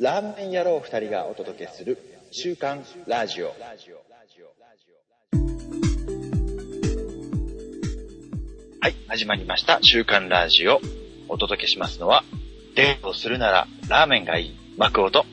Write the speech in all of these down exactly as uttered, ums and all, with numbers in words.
ラーメン野郎二人がお届けする週刊ラジオ。はい、始まりました週刊ラジオ。お届けしますのは、デートをするならラーメンがいいマクオと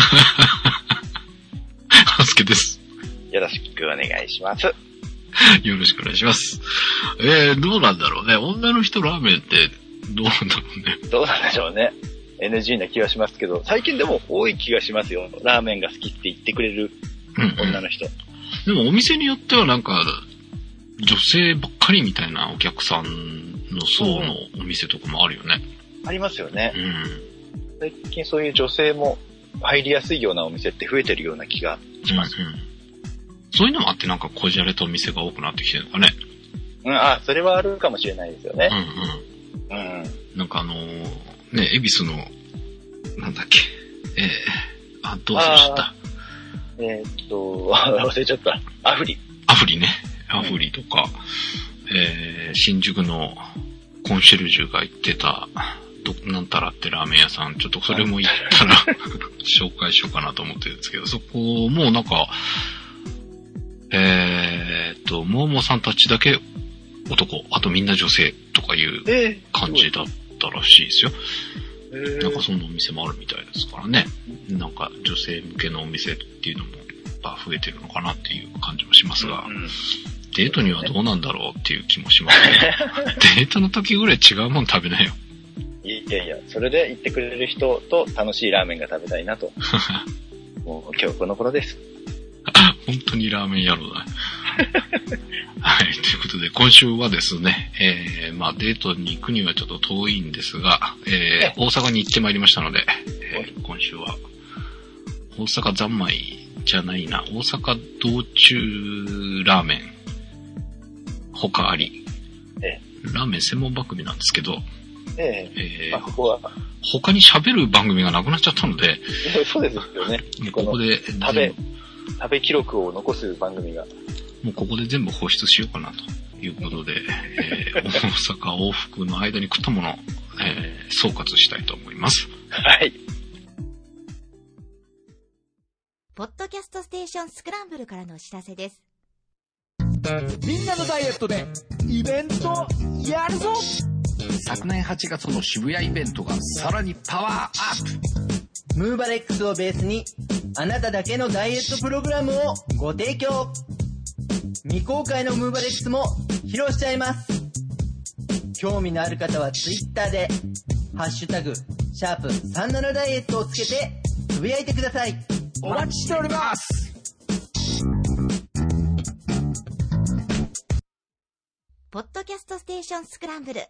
ハスケです。 よろしくお願いします。 よろしくお願いします。えー、どうなんだろうね。女の人ラーメンってどうなんだろうね。 どうなんでしょうね。エヌジー な気がしますけど、最近でも多い気がしますよ。ラーメンが好きって言ってくれる女の人。 うんうん、でもお店によってはなんか、女性ばっかりみたいなお客さんの層のお店とかもあるよね。 うん、ありますよね、 うん。 最近そういう女性も入りやすいようなお店って増えてるような気がします。 うんうん、そういうのもあってなんかこじゃれたお店が多くなってきてるのかね。 うん、あ、それはあるかもしれないですよね。 うんうん。 うん。 なんかあのー、ね、恵比寿の、なんだっけ、えー、あ、どうせした。 えー、っと、忘れちゃった。アフリ。 アフリね。アフリとか、うん、えー、新宿のコンシェルジュが行ってた、ど、なんたらってラーメン屋さん、ちょっとそれも行ったら紹介しようかなと思ってるんですけど、そこもなんか、えー、っと、モーモーさんたちだけ男、あとみんな女性とかいう感じだったらしいですよ。えー、なんかそんなお店もあるみたいですからね。なんか女性向けのお店っていうのも増えてるのかなっていう感じもしますが、うんうん、デートにはどうなんだろうっていう気もしますね。デートの時ぐらい違うもん食べなよ。 いやいや、それで言ってくれる人と楽しいラーメンが食べたいなと。もう今日この頃です。 本当にラーメン野郎だ。はい、ということで今週はですね、えー、まあデートに行くにはちょっと遠いんですが、えー、大阪に行ってまいりましたので、えー、今週は大阪三昧じゃないな、大阪道中ラーメン他あり、えー、ラーメン専門番組なんですけど、 えええーまあ、ここは他に喋る番組がなくなっちゃったので、 そうですよね。 ここで食べ食べ記録を残す番組が。 もうここで全部放出しようかなということで、えー、大阪往復の間に食ったものを、えー、総括したいと思います。 はい。 ポッドキャストステーションスクランブルからのお知らせです。 みんなのダイエットでイベントやるぞ。 昨年はちがつの渋谷イベントがさらにパワーアップ。ムーバレックスをベースにあなただけのダイエットプログラムをご提供。未公開のムーバレックスも披露しちゃいます。興味のある方はツイッターでハッシュタグシャープさんじゅうななダイエットをつけてつぶやいてください。 お待ちしております。 ポッドキャストステーションスクランブル。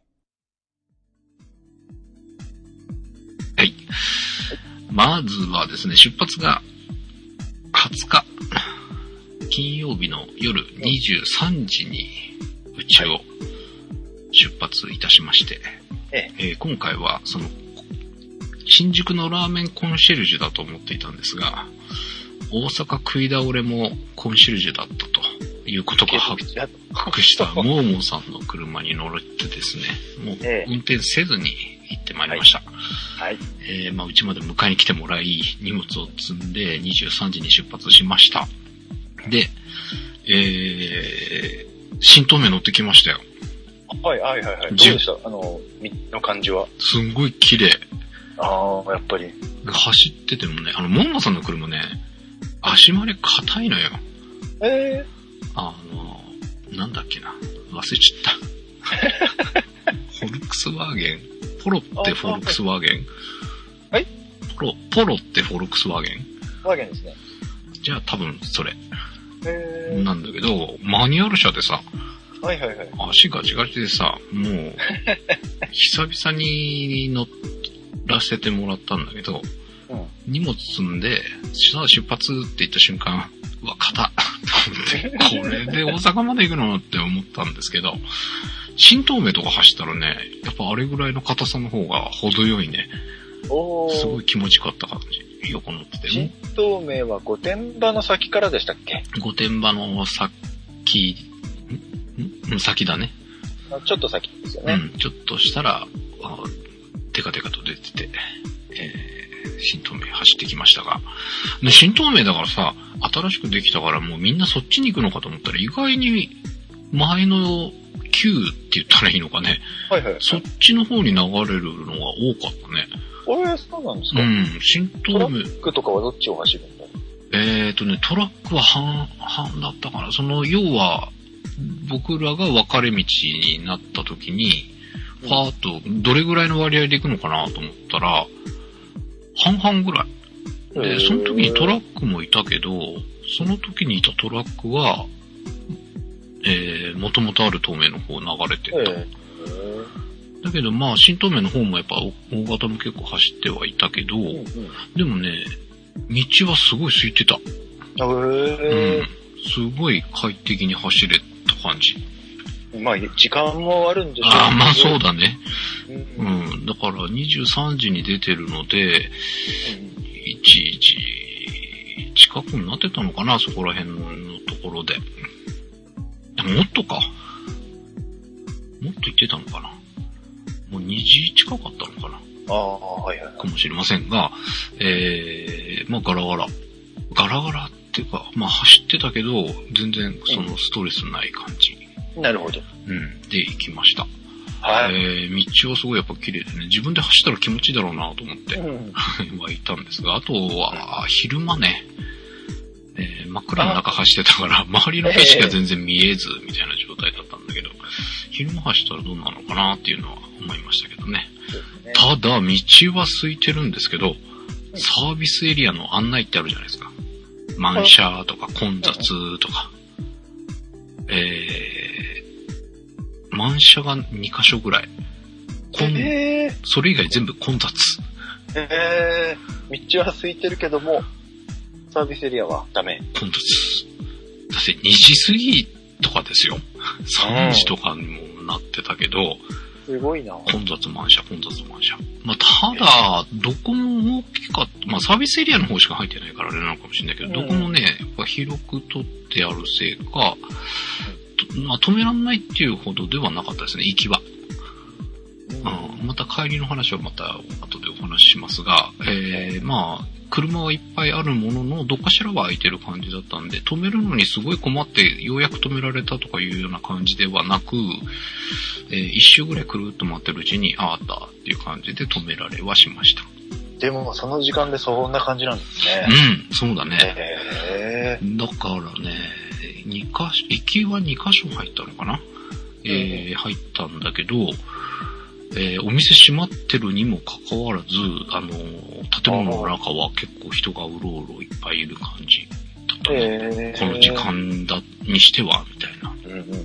はい。まずはですね、出発がはつか金曜日の夜にじゅうさんじにうちを出発いたしまして、 えええー、今回はその新宿のラーメンコンシェルジュだと思っていたんですが、大阪食い倒れもコンシェルジュだったということが発覚したモーモーさんの車に乗ってですね、もう運転せずに行ってまいりました。 はい。 えー、まあうちまで迎えに来てもらい、荷物を積んでにじゅうさんじに出発しました。で、えー、新東名乗ってきましたよ。 はいはいはいはい。どうでしたあの、道の感じは。 すんごい綺麗。 ああ、やっぱり。 走っててもね、あの、モンモさんの車ね、足回り硬いのよ。 ええー。 あの、なんだっけな。忘れちゃった。フォルクスワーゲンポロってフォルクスワーゲンはいポロ、ポロってフォルクスワーゲンワーゲンですね。 じゃあ多分それ。 へー。 なんだけど、マニュアル車でさ、 はいはいはい。 足ガチガチでさ、もう、久々に乗らせてもらったんだけど、うん、荷物積んで、さあ出発って言った瞬間、うわ、硬っと思って、これで大阪まで行くのって思ったんですけど、新東名とか走ったらね、やっぱあれぐらいの硬さの方が程よいね。 おー。 すごい気持ちよかった感じ。横乗ってて。 新東名は御殿場の先からでしたっけ？ 御殿場の先、んん先だね。 ちょっと先ですよね。 うん、ちょっとしたら、テカテカと出てて、えー、 新東名走ってきましたが。で、新東名だからさ、新しくできたからもうみんなそっちに行くのかと思ったら意外に前の旧って言ったらいいのかね。 はいはい。 そっちの方に流れるのが多かったね。 あれ、そうなんですか？ うん、新トラ東名。 ックとかはどっちを走るんだろう？ えーとね、トラックは半、半だったかな。その、要は、僕らが分かれ道になった時に、パーッと、どれぐらいの割合で行くのかなと思ったら、半々ぐらい。で、その時にトラックもいたけど、その時にいたトラックは、えー、元々ある東名の方流れてった。だけどまあ、新東名の方もやっぱ大型も結構走ってはいたけど、うんうん、でもね、道はすごい空いてた。 へー。 うん。すごい快適に走れた感じ。 まあ、時間もあるんでしょうけど。 ああ、まあそうだね。 うん。 うん、だからにじゅうさんじに出てるので、うん、いちじ近くになってたのかな、そこら辺のところで。もっとか。もっと行ってたのかな。もうにじ近かったのかな。 ああ、はいはい。 かもしれませんが、えー、まあガラガラ。ガラガラっていうか、まあ走ってたけど、全然そのストレスない感じ。 うん、なるほど。 うん。で、行きました。 はい。 えー、道はすごいやっぱ綺麗でね、自分で走ったら気持ちいいだろうなと思って、うん、はいたんですが、あとは、昼間ね、えー、真っ暗の中走ってたから、周りの景色が全然見えず、みたいな状態だったんだけど、昼間走ったらどうなのかなっていうのは思いましたけどね。ねただ、道は空いてるんですけど、サービスエリアの案内ってあるじゃないですか。満車とか混雑とか。えー、満車がにかしょぐらい。 えー、 それ以外全部混雑。 えー、道は空いてるけども、サービスエリアはダメ。 混雑。だってにじ過ぎとかですよ。さんじとかにもなってたけど、 すごいな。 混雑満車、混雑満車。まあ、ただ、どこも大きかった、まあ、サービスエリアの方しか入ってないからあれなのかもしれないけど、うん、どこもね、やっぱ広く取ってあるせいか、うん、まあ、止めらんないっていうほどではなかったですね、行きは。うん、また帰りの話はまた後でお話ししますが、えー、まあ、車はいっぱいあるものの、どっかしらは空いてる感じだったんで、止めるのにすごい困って、ようやく止められたとかいうような感じではなく、えー、一周ぐらいくるっと待ってるうちに、ああったっていう感じで止められはしました。 でも、その時間でそんな感じなんですね。 うん、そうだね。 へー。 だからね、二か所、行きはにかしょ入ったのかな、うん、えー、入ったんだけど、えー、お店閉まってるにもかかわらず、あのー、建物の中は結構人がうろうろいっぱいいる感じだったね。えー、この時間だ、にしては、みたいな。うんうんうんうん、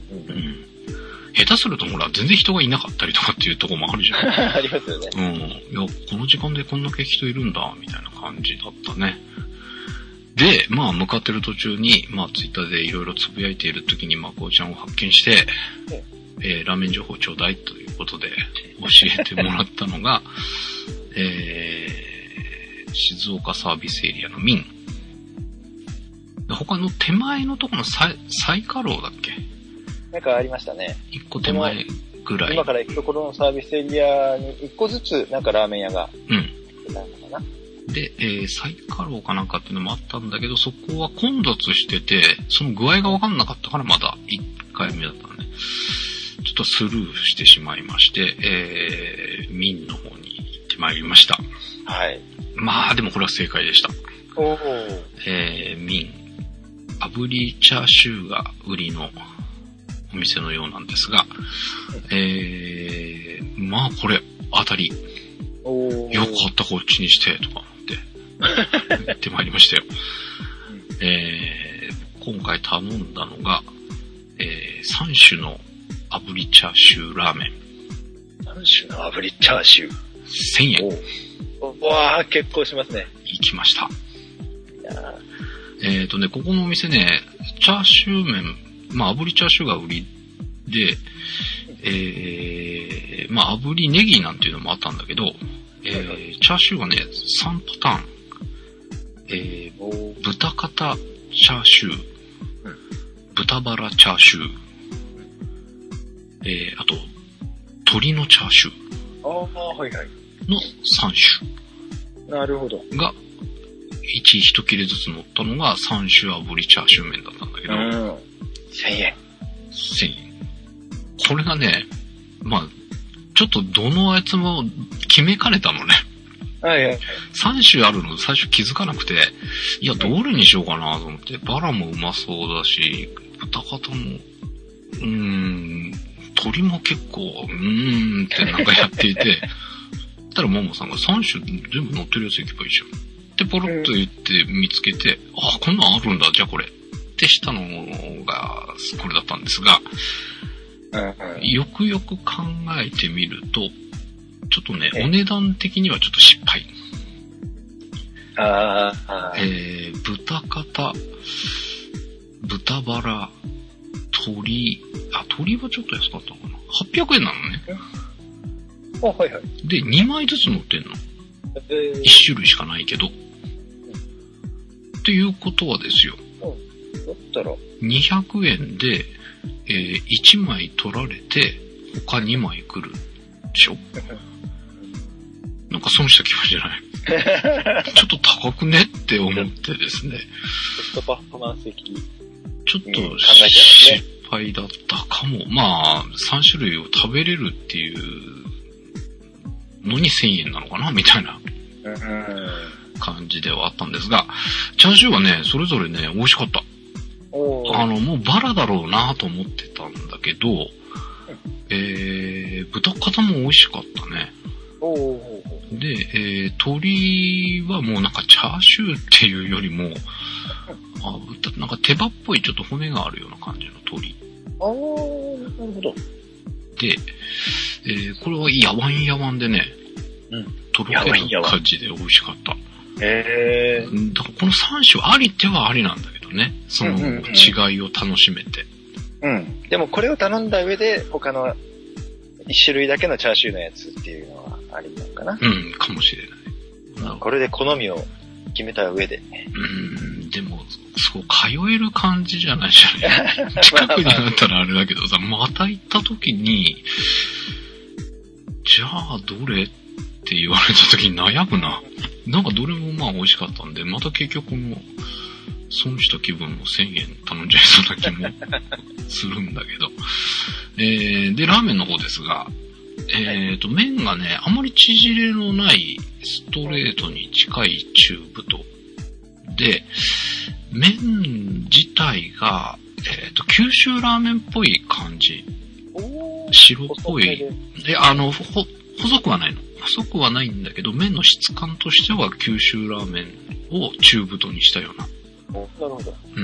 下手するとほら、全然人がいなかったりとかっていうところもあるじゃん。 ありますよね。 うん。いや、この時間でこんだけ人いるんだ、みたいな感じだったね。で、まあ、向かってる途中に、まあ、ツイッターでいろいろつぶやいている時に、まこうちゃんを発見して、えー、ラーメン情報ちょうだいということで教えてもらったのが、えー、静岡サービスエリアの民。他の手前のところの最下楼だっけ？ なんかありましたね。 一個手前ぐらい。 今から行くところのサービスエリアに一個ずつなんかラーメン屋が。 うん。で、えー、最下楼かなんかっていうのもあったんだけど、そこは混雑してて、その具合がわかんなかったからまだいっかいめだったんで、ちょっとスルーしてしまいまして、えー、民の方に行ってまいりました。 はい。 まあ、でもこれは正解でした。 おー。 えー、民、炙りチャーシューが売りのお店のようなんですが、えー、まあこれ、当たり。 おー。 よかった、こっちにして、とか思って、行ってまいりましたよ。えー、今回頼んだのが、えー、さん種の炙りチャーシューラーメン。 さん種の炙りチャーシュー。 せんえん。 おわー、結構しますね。 行きました。 いやえーとね、ここのお店ね、チャーシュー麺、まあ炙りチャーシューが売りで、えー、まあ炙りネギなんていうのもあったんだけど、えー、チャーシューがね、さんパターン。えー、豚肩チャーシュー、豚バラチャーシュー、えー、あと、鶏のチャーシュー。 ああ、はいはい。 のさん種。 なるほど。 が、いち一切れずつ乗ったのがさん種炙りチャーシュー麺だったんだけど、 うん。せんえん。 せんえん。これがね、まあ、ちょっとどのやつも決めかねたのね。 はいはい。 さん種あるの最初気づかなくて、いや、どれにしようかなと思って、バラもうまそうだし、豚肩も、うーん、鶏も結構、うーんってなんかやっていて、そしたらママさんがさん種全部乗ってるやつ行けばいいじゃん。で、ポロッと言って見つけて、あ、こんなんあるんだ、じゃあこれ。ってしたのが、これだったんですが、よくよく考えてみると、ちょっとね、お値段的にはちょっと失敗。 ああ。 えー、豚肩、豚バラ、鶏、あ、鶏はちょっと安かったのかな。はっぴゃくえんなのね。 あ、はいはい。 で、にまいずつ乗ってんの。 えー、 いち種類しかないけど。っていうことはですよ。 だったらにひゃくえんで、えー、いちまい取られて、他にまい来るでしょ。なんか損した気分じゃないちょっと高くねって思ってですね。 コストパフォーマンス的に。 ちょっと失敗だったかも。まあ、さん種類を食べれるっていうのにせんえんなのかなみたいな感じではあったんですが、チャーシューはね、それぞれね、美味しかった。あの、もうバラだろうなと思ってたんだけど、えー、豚肩も美味しかったね。で、えー、鶏はもうなんかチャーシューっていうよりも、あ、なんか手羽っぽいちょっと骨があるような感じの鶏。 あー、なるほど。 で、えー、これはやわんやわんでね、うん、とろける感じで美味しかった。 へー。 だからこのさん種ありってはありなんだけどね、その違いを楽しめて。 うん、うんうん。でもこれを頼んだ上で他の一種類だけのチャーシューのやつっていうのはありなのかな？ うん、かもしれない。 これで好みを決めた上で。 うん、でも、そう、通える感じじゃないじゃない。近くになったらあれだけどさ、また行った時に、じゃあどれって言われた時に悩むな。なんかどれもまあ美味しかったんで、また結局もう、損した気分もせんえん頼んじゃいそうな気もするんだけど。えー、で、ラーメンの方ですが、えーと、麺がね、あまり縮れのないストレートに近い中太。で、麺自体が、えーと、九州ラーメンっぽい感じ。白っぽい。で、あの、ほ、細くはないの。細くはないんだけど、麺の質感としては九州ラーメンを中太にしたような。 なるほど。 うん。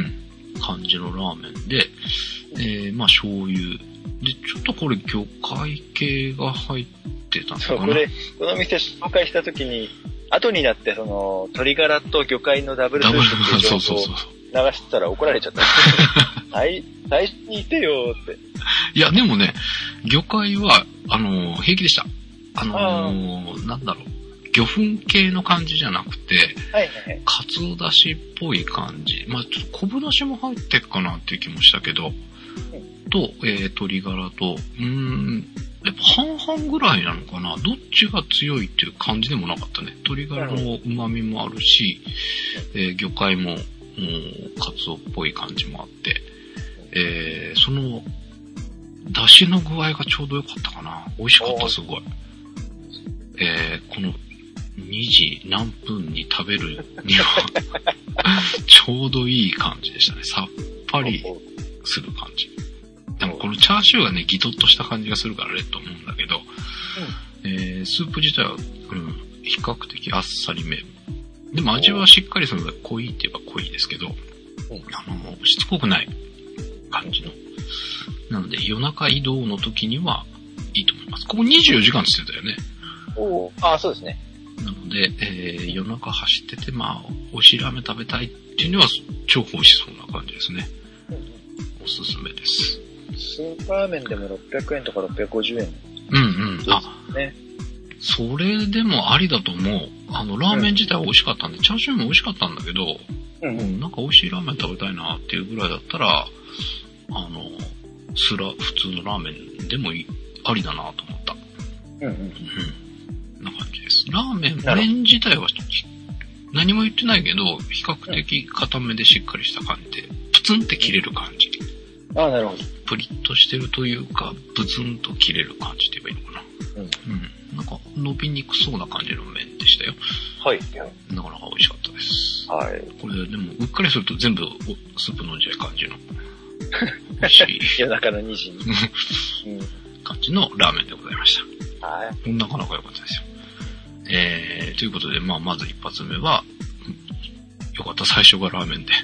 感じのラーメンで、えー、まあ醤油。で、ちょっとこれ魚介系が入ってたのかな。 そう、これ、この店紹介した時に、後になってその、鶏ガラと魚介のダブルスープっていう情報を流してたら怒られちゃった。最初に言ってよーって。 いや、でもね、魚介は、あのー、平気でした。あのー、なんだろう。魚粉系の感じじゃなくて、 はいはいはい、 かつおだしっぽい感じ。まあちょっと昆布だしも入ってっかなっていう気もしたけど、うん、と、えー、鶏ガラと、うーん、やっぱ半々ぐらいなのかな。どっちが強いっていう感じでもなかったね。鶏ガラの旨味もあるし、えー、魚介も、もう、かつおっぽい感じもあって、えー、その、だしの具合がちょうど良かったかな。美味しかった、すごい。えー、この、にじ何分に食べるにはちょうどいい感じでしたね。さっぱりする感じ。でもこのチャーシューがね、ギトッとした感じがするからねと思うんだけど、うん、えー、スープ自体は、うん、比較的あっさりめ。でも味はしっかりするので濃いって言えば濃いですけど、うん、あの、しつこくない感じの。なので夜中移動の時にはいいと思います。ここにじゅうよじかんって言ってたよね。 おああ、そうですね。 なので、えー、夜中走ってて、まあ、美味しいラーメン食べたいっていうのは超美味しそうな感じですね。うん、おすすめです。 スーパーラーメンでもろっぴゃくえんとかろっぴゃくごじゅうえん。 うんうん。あ、ね。それでもありだと思う。あの、ラーメン自体は美味しかったんで、うん、チャーシューも美味しかったんだけど、うんうん、なんか美味しいラーメン食べたいなっていうぐらいだったら、あの、すら、普通のラーメンでもいい、ありだなと思った。うんうん。うん。な感じです。 。ラーメン、麺自体は何も言ってないけど、比較的固めでしっかりした感じで、プツンって切れる感じ。 ああ、なるほど。 プリッとしてるというか、ブツンと切れる感じって言えばいいのかな。うん。うん。なんか、伸びにくそうな感じの麺でしたよ。 はい。 なかなか美味しかったです。 はい。 これ、でも、うっかりすると全部スープ飲んじゃう感じの。美味しい。 夜中のにじに。うん、 感じのラーメンでございました。 はい。 なかなか良かったですよ。えー、ということで、まあ、まず一発目は、よかった、最初がラーメンで。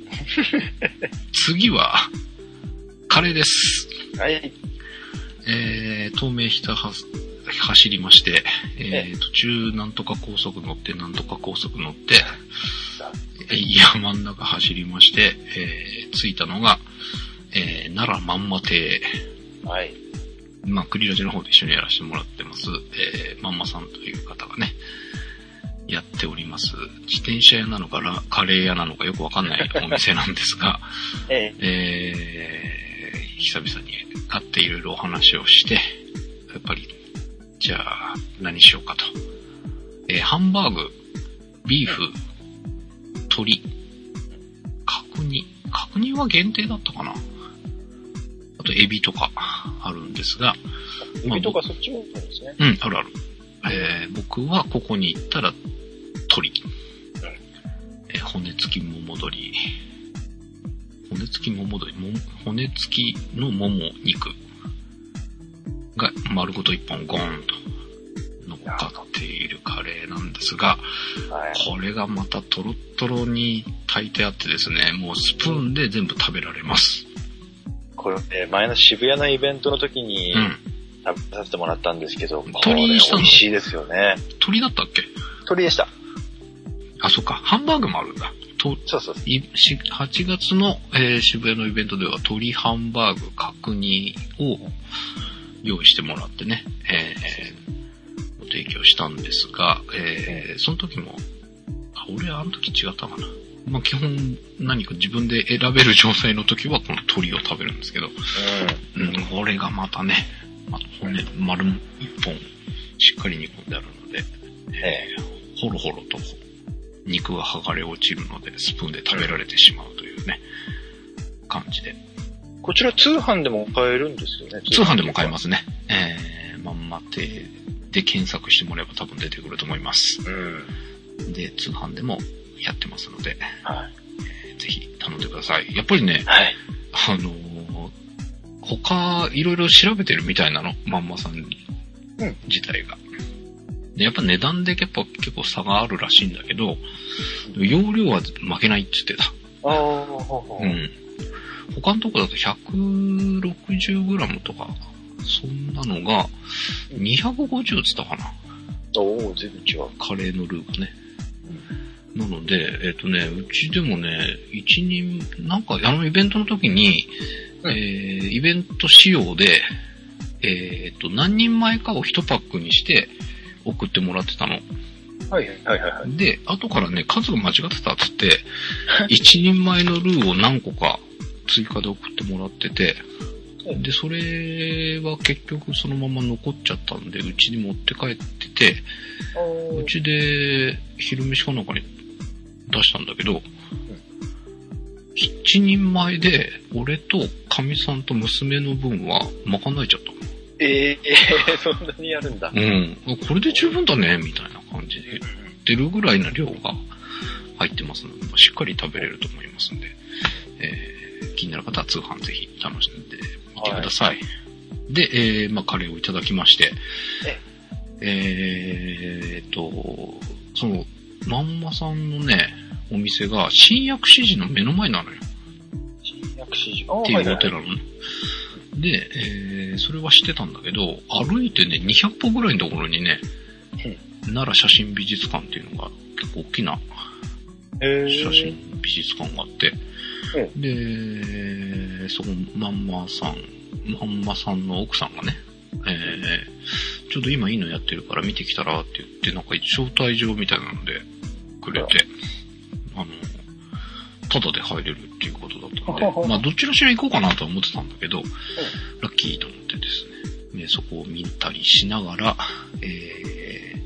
次は、カレーです。 はい。 えー、東名ひたは走りまして、えー、途中なんとか高速乗って、なんとか高速乗って、山ん中走りまして、えー、着いたのが、えー、奈良まんま亭。 はい。 まあ、クリラジの方で一緒にやらせてもらってます、えー、まんまさんという方がね、やっております。自転車屋なのかカレー屋なのかよくわかんないお店なんですが、えええー、久々に会っていろいろお話をして、やっぱり、じゃあ何しようかと。えー、ハンバーグ、ビーフ、鶏、角煮、角煮は限定だったかな。あとエビとかあるんですが、 エビとかそっちもあるんですね。 うん、あるある。えー、僕はここに行ったら鶏、うんえー、骨付きもも鶏、骨付きもも鶏、も骨付きのもも肉が丸ごと一本ゴーンと乗っかっているカレーなんですが、はい、これがまたトロットロに炊いてあってですね、もうスプーンで全部食べられます。 これ、ね、前の渋谷のイベントの時に、うん食べさせてもらったんですけど、 鶏にしたの？ 美味しいですよね。 鶏だったっけ？ 鶏でした。 あ、そっか。ハンバーグもあるんだ。とそうそうそう。 はちがつの、えー、渋谷のイベントでは鶏ハンバーグ角煮を用意してもらってね、えー、ご提供したんですが、えー、その時も、あ、俺あの時違ったかな。まあ、基本何か自分で選べる状態の時はこの鶏を食べるんですけど、うん、うん、これがまたね、まあ、骨丸一本しっかり煮込んであるので、えー、ほろほろと肉が剥がれ落ちるのでスプーンで食べられてしまうというね、感じで。 こちら通販でも買えるんですよね。 通販でも買えますね。えー、まんま亭で検索してもらえば多分出てくると思います。うん、で、通販でもやってますので、はいえー、ぜひ頼んでください。やっぱりね、はい、あのー他、いろいろ調べてるみたいなの、まんまさん自体が。で、やっぱ値段でやっぱ結構差があるらしいんだけど、容量は負けないって言ってた。ああ、うん。他のとこだと ひゃくろくじゅうグラム とか、そんなのがにひゃくごじゅうって言ったかな。 おお、全然違う。 カレーのルーがね。なので、えっとね、うちでもね、一人、なんかあのイベントの時に、えー、イベント仕様で、えー、っと、何人前かを一パックにして送ってもらってたの。 はいはいはいはい。 で、後からね、数が間違ってたっつって、一人前のルーを何個か追加で送ってもらってて、で、それは結局そのまま残っちゃったんで、うちに持って帰ってて、うちで昼飯かなんかに出したんだけど、一人前で、俺とかみさんと娘の分は賄えちゃった。 ええー、そんなにやるんだ。 うん。これで十分だね、みたいな感じで。出るぐらいの量が入ってますので、しっかり食べれると思いますんで、えー、気になる方は通販ぜひ楽しんでみてください。はい、で、えー、まあ、カレーをいただきまして、ええー、っと、その、まんまさんのね、お店が新薬師寺の目の前なのよ。 新薬師寺っていうお寺のね。はいはいはい、で、えー、それは知ってたんだけど、歩いてね、にひゃくぽぐらいのところにね、うん、奈良写真美術館っていうのが結構大きな写真美術館があって、うん、で、そこまんまさん、まんまさんの奥さんがね、えー、ちょうど今いいのやってるから見てきたらって言って、なんか招待状みたいなのでくれて、あの、タダで入れるっていうことだったんで、まあどちらしら行こうかなとは思ってたんだけど、ラッキーと思ってですね、でそこを見たりしながら、えー、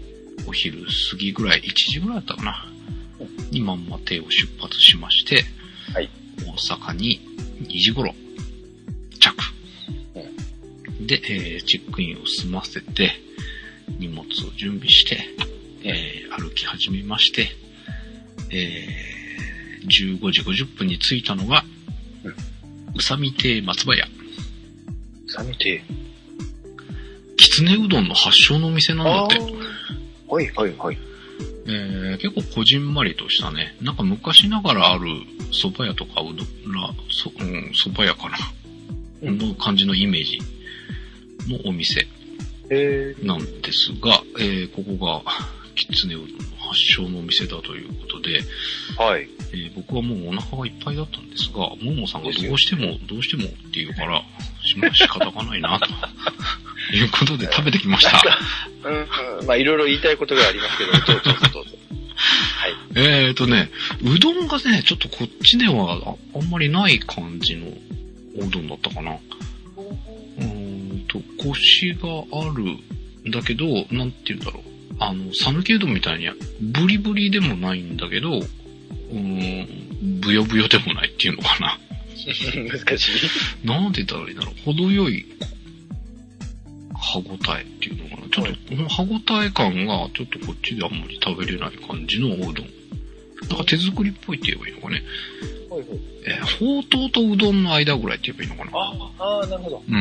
お昼過ぎぐらい、いちじぐらいだったかな。にまんま邸を出発しまして、 はい。 大阪ににじ頃、着。で、えー、チェックインを済ませて、荷物を準備して、えー、歩き始めまして、えー、じゅうごじごじゅっぷんに着いたのが、うん、宇佐美亭松葉屋。宇佐美亭。 きつねうどんの発祥のお店なんだって。 はいはいはい。 えー、結構こじんまりとしたね、なんか昔ながらある蕎麦屋とかうどんら、そ、うん、蕎麦屋かな、うん、の感じのイメージのお店なんですが、えー、ここがきつねうどんの発祥のお店だということで、 はい。 えー、僕はもうお腹がいっぱいだったんですが、ももさんがどうしても、どうしてもって言うから、まあ仕方がないなということで食べてきました。 うんうん、まあいろいろ言いたいことがありますけど、どうぞどうぞどうぞ。はい。 えーとね、うどんがね、ちょっとこっちでは あ, あんまりない感じのおうどんだったかな。うーんと、コシがあるんだけど、なんて言うんだろう。あの、さぬきうどんみたいにブリブリでもないんだけど、うーん、ブヨブヨでもないっていうのかな。 難しい。 なんて言ったらいいんだろう。程よい歯応えっていうのかな。ちょっと、はい、歯応え感がちょっとこっちであんまり食べれない感じのおうどん。なんか手作りっぽいって言えばいいのかね。はいはい。えー、ほうとうとうどんの間ぐらいって言えばいいのかな。 ああ、なるほど。 うん。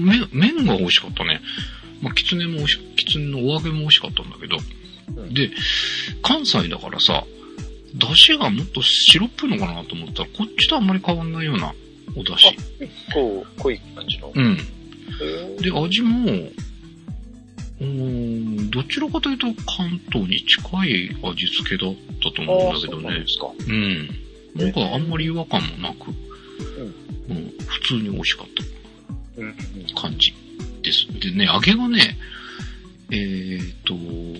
麺、麺が美味しかったね。まあ、きつねも美味し、きつねのお揚げも美味しかったんだけど。うん、で、関西だからさ、出汁がもっと白っぽいのかなと思ったら、こっちとあんまり変わんないようなお出汁。 結構濃い感じの。 うん。で、味も、うーん、どちらかというと関東に近い味付けだったと思うんだけどね。そうなんですか。うん。なんかあんまり違和感もなく、うん、うん、普通に美味しかった感じです。でね、揚げがね、えーと、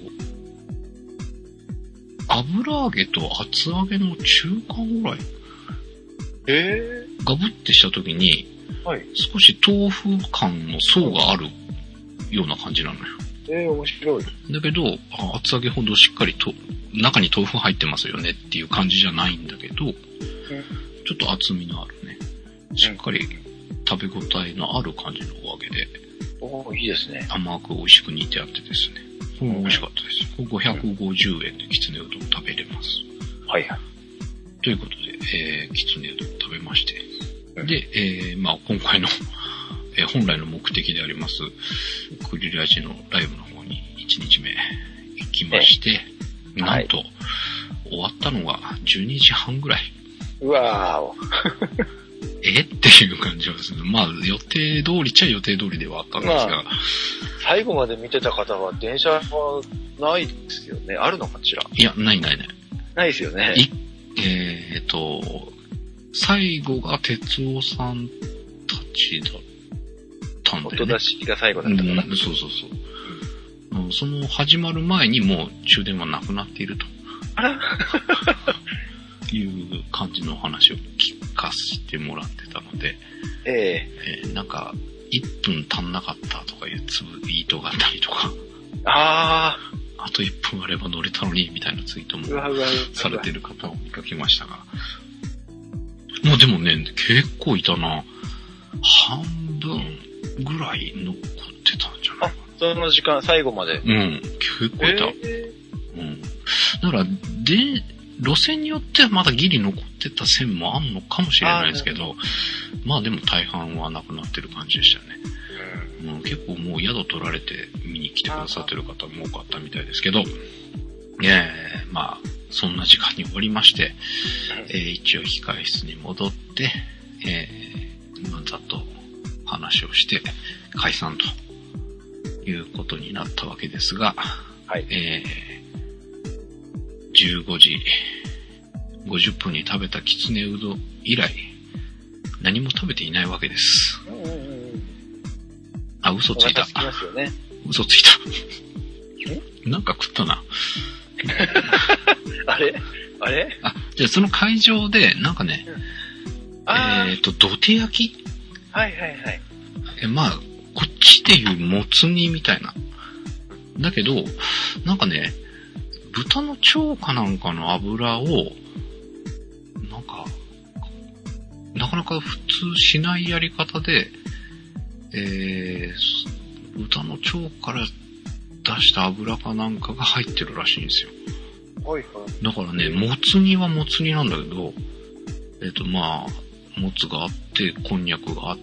油揚げと厚揚げの中間ぐらい。 えー、ガブってした時に、はい、少し豆腐感の層があるような感じなのよ。 えー、面白い。 だけど、厚揚げほどしっかりと、中に豆腐入ってますよねっていう感じじゃないんだけど、うん、ちょっと厚みのあるね、しっかり食べ応えのある感じのお揚げで、 おー、いいですね。 甘く美味しく煮てあってですね。これも美味しかったです。これごひゃくごじゅうえんできつねうどん食べれます。 はいはい。 ということで、えー、きつねうどん食べまして、で、えー、まあ今回の、えー、本来の目的であります、クリラジのライブの方にいちにちめ行きまして、なんと、はい、終わったのがじゅうにじはんぐらい。 うわーえっていう感じはですね。まあ予定通りっちゃ予定通りではあったんですが。まあ、 最後まで見てた方は電車はないですよね。あるのかしら。 いや、ないないない。 ないですよね。 いえーと、最後が哲夫さんたちだったんで、ね。 音出しが最後だったかな、 うん。そうそうそう、うん。その始まる前にもう終電はなくなっていると。 あらいう感じの話を聞かせてもらってたので、 ええー、なんか、いっぷん足んなかったとかいうツイートがあったりとか、 ああといっぷんあれば乗れたのにみたいなツイートもされてる方を見かけましたが、もうでもね、結構いたな。半分ぐらい残ってたんじゃないかな。 あ、その時間、最後まで。 うん、結構いた。えー、うん。だから、で、路線によってはまだギリ残ってた線もあんのかもしれないですけど、まあでも大半はなくなってる感じでしたね。うん、結構もう宿取られて見に来てくださってる方も多かったみたいですけど、えー、まあ、そんな時間に終わりまして、えー、一応控え室に戻って、えー、まあ、ざっと話をして解散ということになったわけですが、 はい。 えーじゅうごじごじゅっぷんに食べたきつねうどん以来、何も食べていないわけです。 うんうんうん、 あ、嘘ついた。 つきますよね、 嘘ついた。なんか食ったな。 あれあれあ、じゃあその会場で、なんかね、うん、えっと、土手焼きはいはいはい。 え、まあ、こっちでいうもつ煮みたいなだけど、なんかね、豚の腸かなんかの油を、なんか、なかなか普通しないやり方で、えー、豚の腸から出した油かなんかが入ってるらしいんですよ。 はいはい。 だからね、もつ煮はもつ煮なんだけど、えっと、まあ、もつがあって、こんにゃくがあって、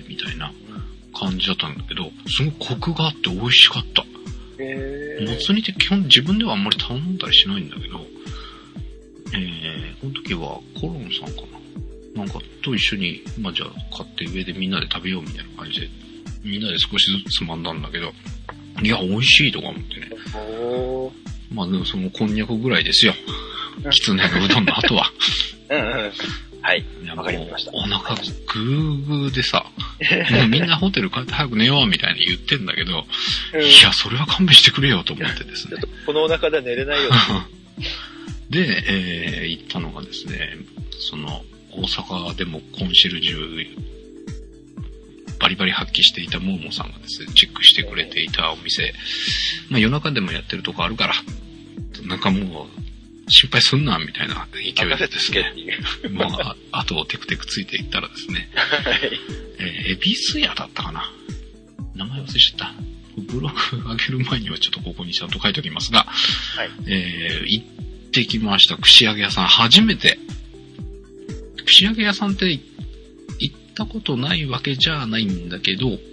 みたいな感じだったんだけど、すごいコクがあって美味しかった。 へー。 もつ煮って基本自分ではあんまり頼んだりしないんだけど、えー、この時はコロンさんかななんかと一緒に、まあじゃあ買って上でみんなで食べようみたいな感じで、みんなで少しずつつまんだんだけど、いや、美味しいとか思ってね。 おー。 まあでもそのこんにゃくぐらいですよ。きつねのうどんの後は。 うんうん。はい。わかりました。 お腹グーグーでさ、もうみんなホテル帰って早く寝ようみたいに言ってんだけど、うん、いや、それは勘弁してくれよと思ってですね。 このお腹では寝れないよ。 で、えー、行ったのがですね、その、大阪でもコンシェルジュ、バリバリ発揮していたモーモさんがですね、チェックしてくれていたお店、まあ夜中でもやってるとこあるから、なんかもう、心配すんな、みたいな勢いでですね。まあ、あとをテクテクついていったらですね。はい。えー、エビス屋だったかな。名前忘れちゃった。ブログ上げる前にはちょっとここにちゃんと書いておきますが、はい。えー、行ってきました。串揚げ屋さん。初めて。串揚げ屋さんって行ったことないわけじゃないんだけど、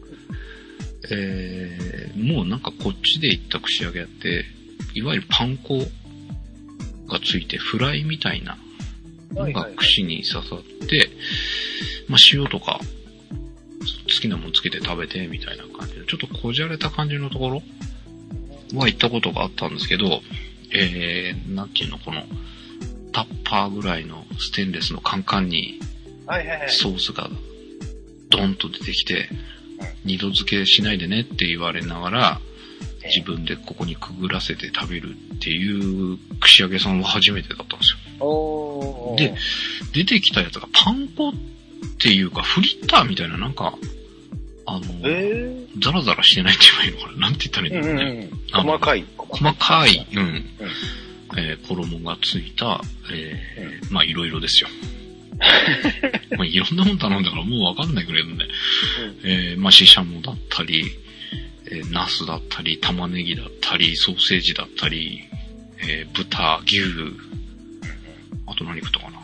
えー、もうなんかこっちで行った串揚げ屋って、いわゆるパン粉がついてフライみたいなのが串に刺さって、まあ塩とか好きなものつけて食べてみたいな感じで、ちょっとこじゃれた感じのところは行ったことがあったんですけど、えー、なんていうの、このタッパーぐらいのステンレスのカンカンにソースがドンと出てきて、二度漬けしないでねって言われながら、自分でここにくぐらせて食べるっていう串揚げさんは初めてだったんですよ。おー。で、出てきたやつがパン粉っていうかフリッターみたいななんか、あの、えー、ザラザラしてないって言えばいいのかな、なんて言ったらいいんだろうね。うんうん、細かい。細かい、うん。うんえー、衣がついた、えーうん、まあいろいろですよ。まあいろんなもん頼んだからもうわかんないくらいのね。うん、えー、まあシシャモだったり、えー、ナスだったり、玉ねぎだったり、ソーセージだったり、えー、豚、牛、あと何食ったかな。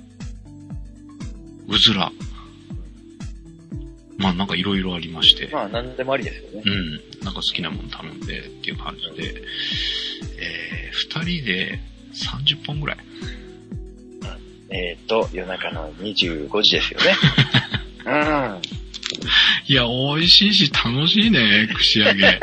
うずら。まあなんかいろいろありまして。 まあ何でもありですよね。 うん。なんか好きなもの頼んでっていう感じで、えー、二人でさんじゅっぽんぐらい。 えっと、夜中のにじゅうごじですよね。うん。 いや、美味しいし楽しいね、串揚げ。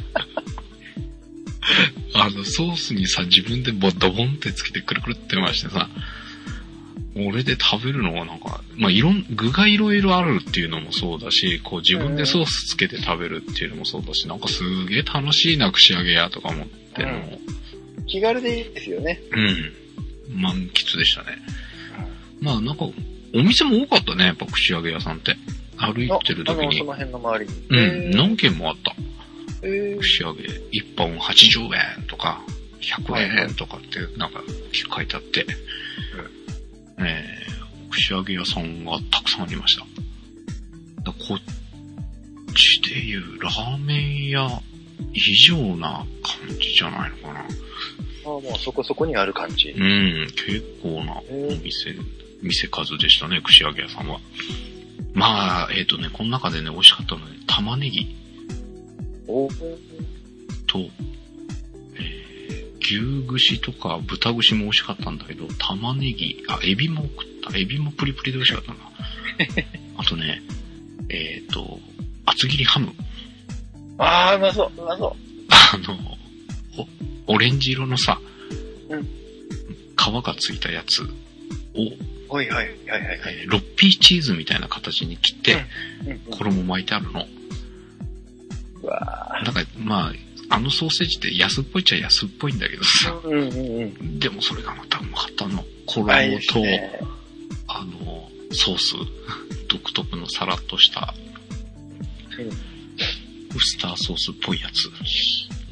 あの、ソースにさ、自分でボドボンってつけてくるくるって回してさ、俺で食べるのがなんか、まあ、いろん、具がいろいろあるっていうのもそうだし、こう自分でソースつけて食べるっていうのもそうだし、なんかすげえ楽しいな、串揚げ屋とか思っての、 うん。気軽でいいですよね。 うん。満喫でしたね。まあなんか、お店も多かったね、やっぱ串揚げ屋さんって。歩いてる時に。 あの、その辺の周りに。 うん、何軒もあった。串揚げ、いっぽんはちじゅうえんとか、ひゃくえんとかって、なんか、書いてあって、うん、えー、串揚げ屋さんがたくさんありました。だこっちでいうラーメン屋以上な感じじゃないのかな。ああ、もうそこそこにある感じ。 うん、結構なお店、店数でしたね、串揚げ屋さんは。まあ、えっ、ー、とね、この中でね、美味しかったのはね、玉ねぎ。おと、えー、牛串とか豚串も美味しかったんだけど、玉ねぎ、あ、エビも食った。エビもプリプリで美味しかったな。あとね、えっ、ー、と、厚切りハム。 あー、うまそう、うまそう。 あの、お、オレンジ色のさ、うん、皮がついたやつを、 はいはいはいはい、はいえー。ロッピーチーズみたいな形に切って、うんうんうん、衣巻いてあるの。 うわなんか、まあ、あのソーセージって安っぽいっちゃ安っぽいんだけどさ。 うんうんうん、でもそれがまたうまかったの。衣と、ね、あの、ソース、独特のサラッとした、うん、ウスターソースっぽいやつ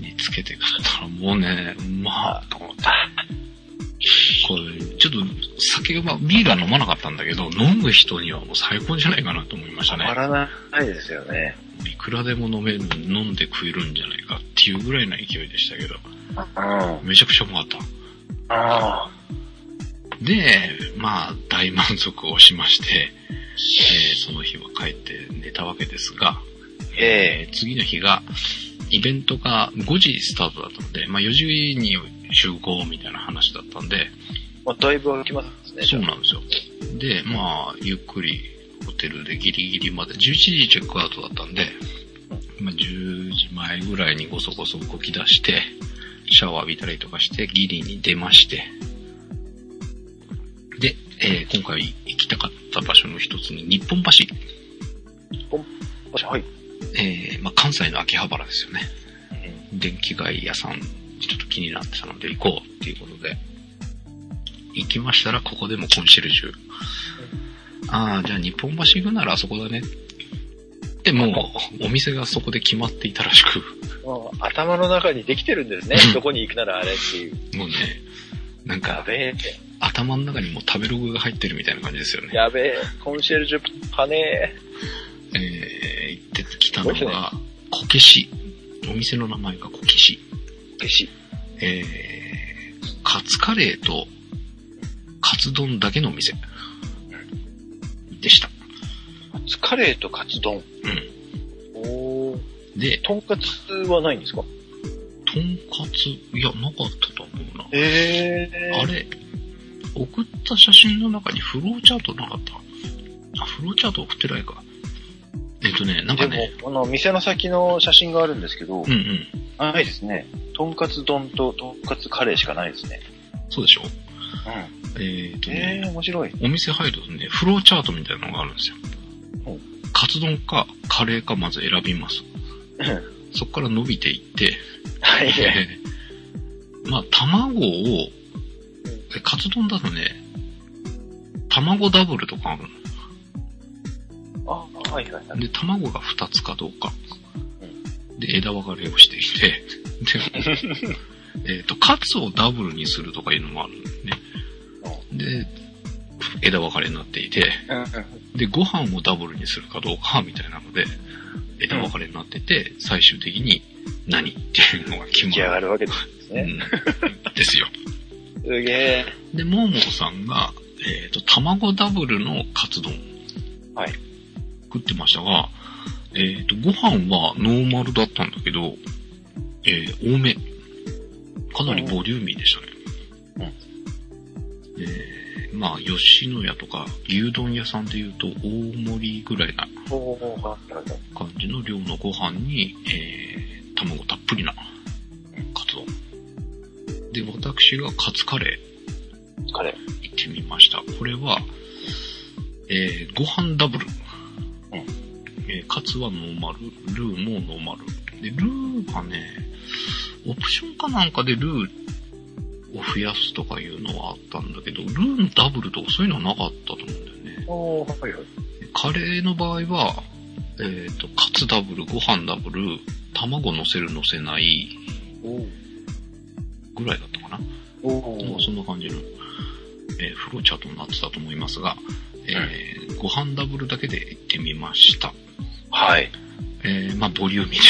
につけて食ったらもうね、うまーと思った。これ、ちょっと酒は、ビールは飲まなかったんだけど、飲む人にはもう最高じゃないかなと思いましたね。 たまらないですよね。 いくらでも飲める、飲んで食えるんじゃないかっていうぐらいの勢いでしたけど、うん、めちゃくちゃうまかった。あで、まあ、大満足をしまして、えー、その日は帰って寝たわけですが、えー、次の日が、イベントがごじスタートだったので、まあよじに集合みたいな話だったんで、 まあだいぶ空きますね。 そうなんですよ。で、まあ、ゆっくりホテルでギリギリまで、じゅういちじチェックアウトだったんで、まあじゅうじまえぐらいにごそごそ動き出して、シャワー浴びたりとかして、ギリに出まして、で、えー、今回行きたかった場所の一つに日本橋。 日本橋、はい。 えー、まあ関西の秋葉原ですよね。うん、電気街屋さん、ちょっと気になってたので行こうっていうことで、行きましたらここでもコンシェルジュ。うん、ああ、じゃあ日本橋行くならあそこだね。でもう、お店がそこで決まっていたらしく。 頭の中にできてるんですね。どこに行くならあれっていう。 もうね、なんか、やべえ。頭の中にもう食べログが入ってるみたいな感じですよね。 やべえ、コンシェルジュパネー。えー、行ってきたのが、こけし。お店の名前がこけし。 こけし。 えー、カツカレーと、カツ丼だけのお店。でした。 カツカレーとカツ丼。うん。おー。で、とんかつはないんですか？ とんかつ、いや、なかったと思うな。 えー。 あれ、送った写真の中にフローチャートなかった？あ、フローチャート送ってないか。えっとね、なんかね。 でも、あの、店の先の写真があるんですけど、 うんうん。 ないですね。とんかつ丼ととんかつカレーしかないですね。 そうでしょ？ うん。 えっとね。 えー、面白い。 お店入るとね、フローチャートみたいなのがあるんですよ。うん。カツ丼かカレーかまず選びます。そこから伸びていって、 はい。 えー、まあ、卵を、カツ丼だとね、卵ダブルとかあるの。あ、はいはいはい。 で、卵がふたつかどうか。うん、で、枝分かれをしていて、で、えっと、カツをダブルにするとかいうのもあるんで、ね。で、枝分かれになっていて、で、ご飯をダブルにするかどうかみたいなので、枝分かれになってて、うん、最終的に何っていうのが決まる。 出来上がるわけですね。 うん、ですよ。 すげえ。 で、モーモーさんが、えっと、卵ダブルのカツ丼。 はい。 食ってましたが、えっと、ご飯はノーマルだったんだけど、えー、多め。かなりボリューミーでしたね。うん。えー、まあ、吉野家とか牛丼屋さんで言うと大盛りぐらいな感じの量のご飯に、えー、卵たっぷりなカツ丼。で、私がカツカレー。カレー。 行ってみました。これは、えー、ご飯ダブル。うん。えー、カツはノーマル、ルーもノーマル。で、ルーがね、オプションかなんかでルーを増やすとかいうのはあったんだけど、ルーのダブルとかそういうのはなかったと思うんだよね。 おー、はいはい。 カレーの場合は、えっと、カツダブル、ご飯ダブル、卵乗せる乗せない、ぐらいだったかな。おー。まあ、そんな感じの、えー、フローチャートになってたと思いますが、えーうん、ご飯ダブルだけで行ってみました。 はい。 えー、まあ、ボリューミーです。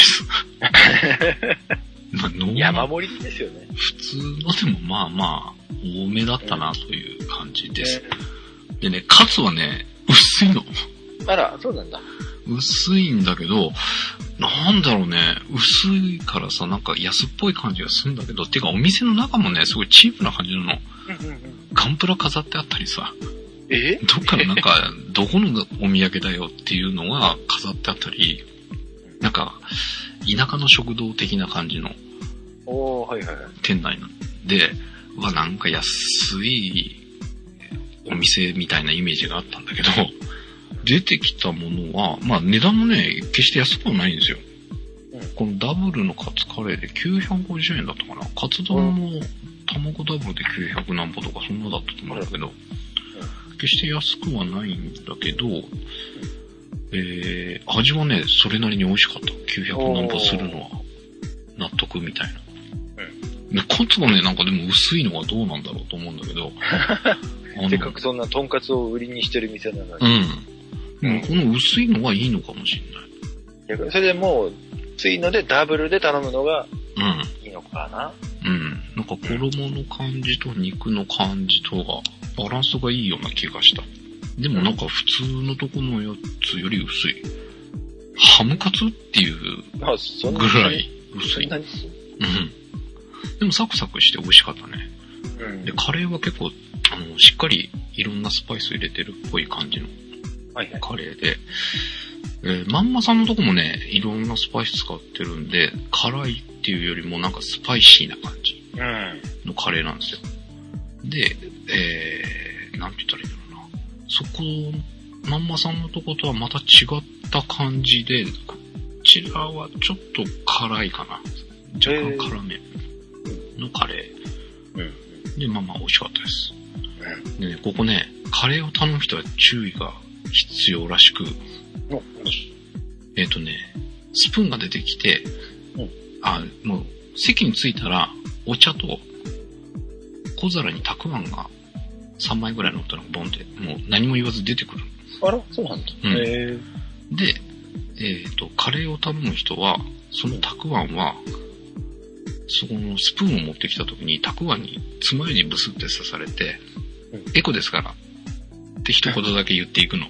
まあ、 山盛りですよね。 普通のでもまあまあ、多めだったなという感じです。えー、でね、カツはね、薄いの。 あら、そうなんだ。 薄いんだけど、なんだろうね、薄いからさ、なんか安っぽい感じがするんだけど、てかお店の中もね、すごいチープな感じなの。うんうんうん、ガンプラ飾ってあったりさ。 えどっからなんか、どこのお土産だよっていうのが飾ってあったり、なんか、田舎の食堂的な感じの、 おー、はいはいはい。 店内なんで、はなんか安いお店みたいなイメージがあったんだけど、出てきたものは、まあ値段もね、決して安くはないんですよ。うん、このダブルのカツカレーできゅうひゃくごじゅうえんだったかな。カツ丼も卵ダブルできゅうひゃくなんぼとかそんなだったと思うんだけど、決して安くはないんだけど、えー、味はね、それなりに美味しかった。きゅうひゃくなんぼするのは納得くみたいな。うん。で、カツがね、なんかでも薄いのはどうなんだろうと思うんだけど。 せっかくそんなトンカツを売りにしてる店なのに。 うん。うん、この薄いのがいいのかもしれない。それでもう、薄いのでダブルで頼むのが、いいのかな、 うん。うん。なんか衣の感じと肉の感じとが、バランスがいいような気がした。でもなんか普通のとこのやつより薄い。ハムカツっていうぐらい薄い。うん。でもサクサクして美味しかったね。うん、で、カレーは結構、あの、しっかりいろんなスパイス入れてるっぽい感じのカレーで、えー、まんまさんのとこもね、いろんなスパイス使ってるんで、辛いっていうよりもなんかスパイシーな感じのカレーなんですよ。で、えー、なんて言ったらいいんだろうな。そこ、まんまさんのとことはまた違った感じで、こちらはちょっと辛いかな。若干辛めのカレー。うん、で、まあまあ美味しかったです。うん、でね、ここね、カレーを頼む人は注意が必要らしく、えっとね、スプーンが出てきて、うん、あ、もう席に着いたら、お茶と小皿にたくあんがさんまいぐらいのったのがボンって、もう何も言わず出てくる。 あら、そうなんだ。うん、へー。 で、えっと、カレーを頼む人は、そのたくあんは、そこのスプーンを持ってきた時に、たくあんに爪楊枝ブスって刺されて、うん、エコですから、って一言だけ言っていくの。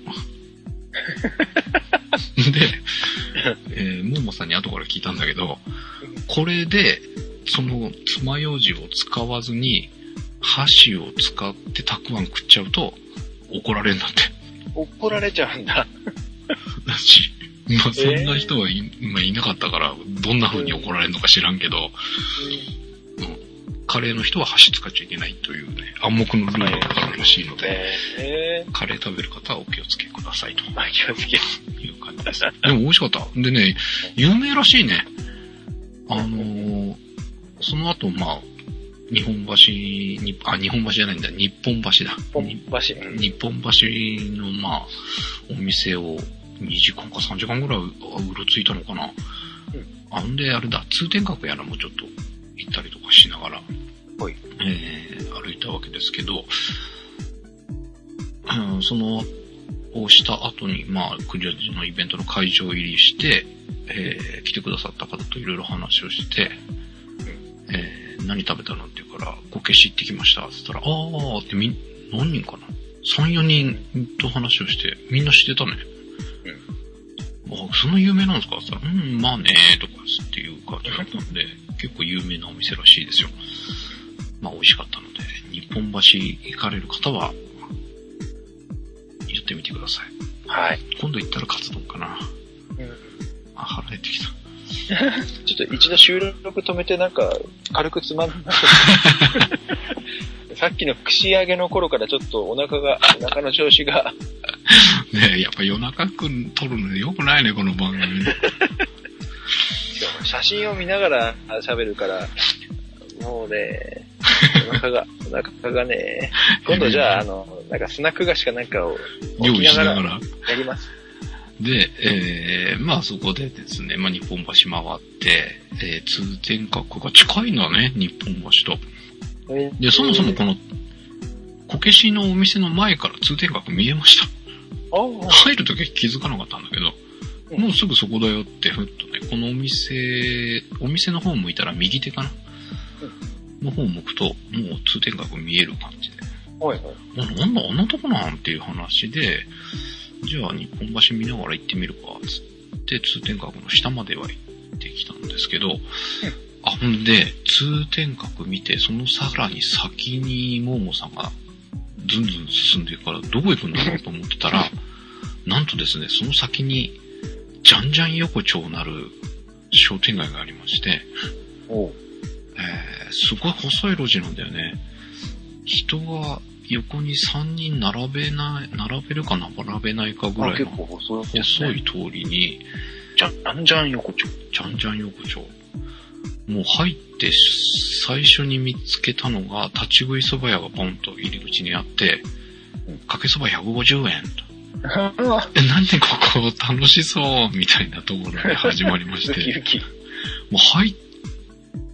で、えー、ももさんに後から聞いたんだけど、これで、その爪楊枝を使わずに、箸を使ってたくあん食っちゃうと、怒られるんだって。 怒られちゃうんだ。 だし、まあそんな人はい、えーまあ、いなかったから、どんな風に怒られるのか知らんけど、うんうん、カレーの人は箸使っちゃいけないというね、暗黙のルールがあるらしいので、えー、カレー食べる方はお気をつけくださいと。 あ、気をつけ。 いう感じです。でも美味しかった。でね、有名らしいね。あのー、その後、まあ、日本橋に、あ、日本橋じゃないんだ、日本橋だ。 日本橋。 日本橋の、まあ、お店をにじかんかさんじかんぐらいうろついたのかな。うん、あんで、あれだ、通天閣やらもちょっと行ったりとかしながら、 はい、 えー、歩いたわけですけど、うん、その、をした後に、まあ、クリアのイベントの会場入りして、えー、来てくださった方といろいろ話をして、えー何食べたのって言うから、こけし行ってきましたって言ったら、あーってみん、何人かな ?さん、よにんと話をして、みんな知ってたね。うん。あ、そんな有名なんですかって言ったら、うん、まあねーとかっていう感じだったんで、結構有名なお店らしいですよ。まあ美味しかったので、日本橋行かれる方は、言ってみてください。 はい。 今度行ったらカツ丼かな。うん。あ、腹減ってきた。 ちょっと一度収録止めてなんか軽くつまんなさっきの串揚げの頃からちょっとお腹が、お腹の調子がねえ、やっぱ夜中くん撮るの良くないね、この番組。 写真を見ながら喋るから、もうね、お腹が、お腹がね、今度じゃあ、あの、なんかスナック菓子かなんかを用意しながらやります。 で、えー、まあそこでですね、まあ日本橋回って、えー、通天閣が近いんだね、日本橋と。で、そもそもこの、こけしのお店の前から通天閣見えました。入るときは気づかなかったんだけど、うん、もうすぐそこだよって、ふっとね、このお店、お店の方向いたら右手かな、うん、の方向くと、もう通天閣見える感じで。 はいはい。 なんだ、あんなとこなんっていう話で、じゃあ日本橋見ながら行ってみるか、つって通天閣の下までは行ってきたんですけど、うん、あ、ほんで、通天閣見て、そのさらに先にモーモさんがずんずん進んでからどこ行くんだろうと思ってたら、なんとですね、その先に、じゃんじゃん横丁なる商店街がありまして、おえー、すごい細い路地なんだよね。人が横にさんにん並べない、並べるか並べないかぐらいの細い通りに、 じゃんじゃん横丁。 じゃんじゃん横丁。もう入って最初に見つけたのが立ち食いそば屋がポンと入り口にあって、かけそばひゃくごじゅうえんと。え、なんでここ楽しそうみたいなところで始まりまして。もう入っ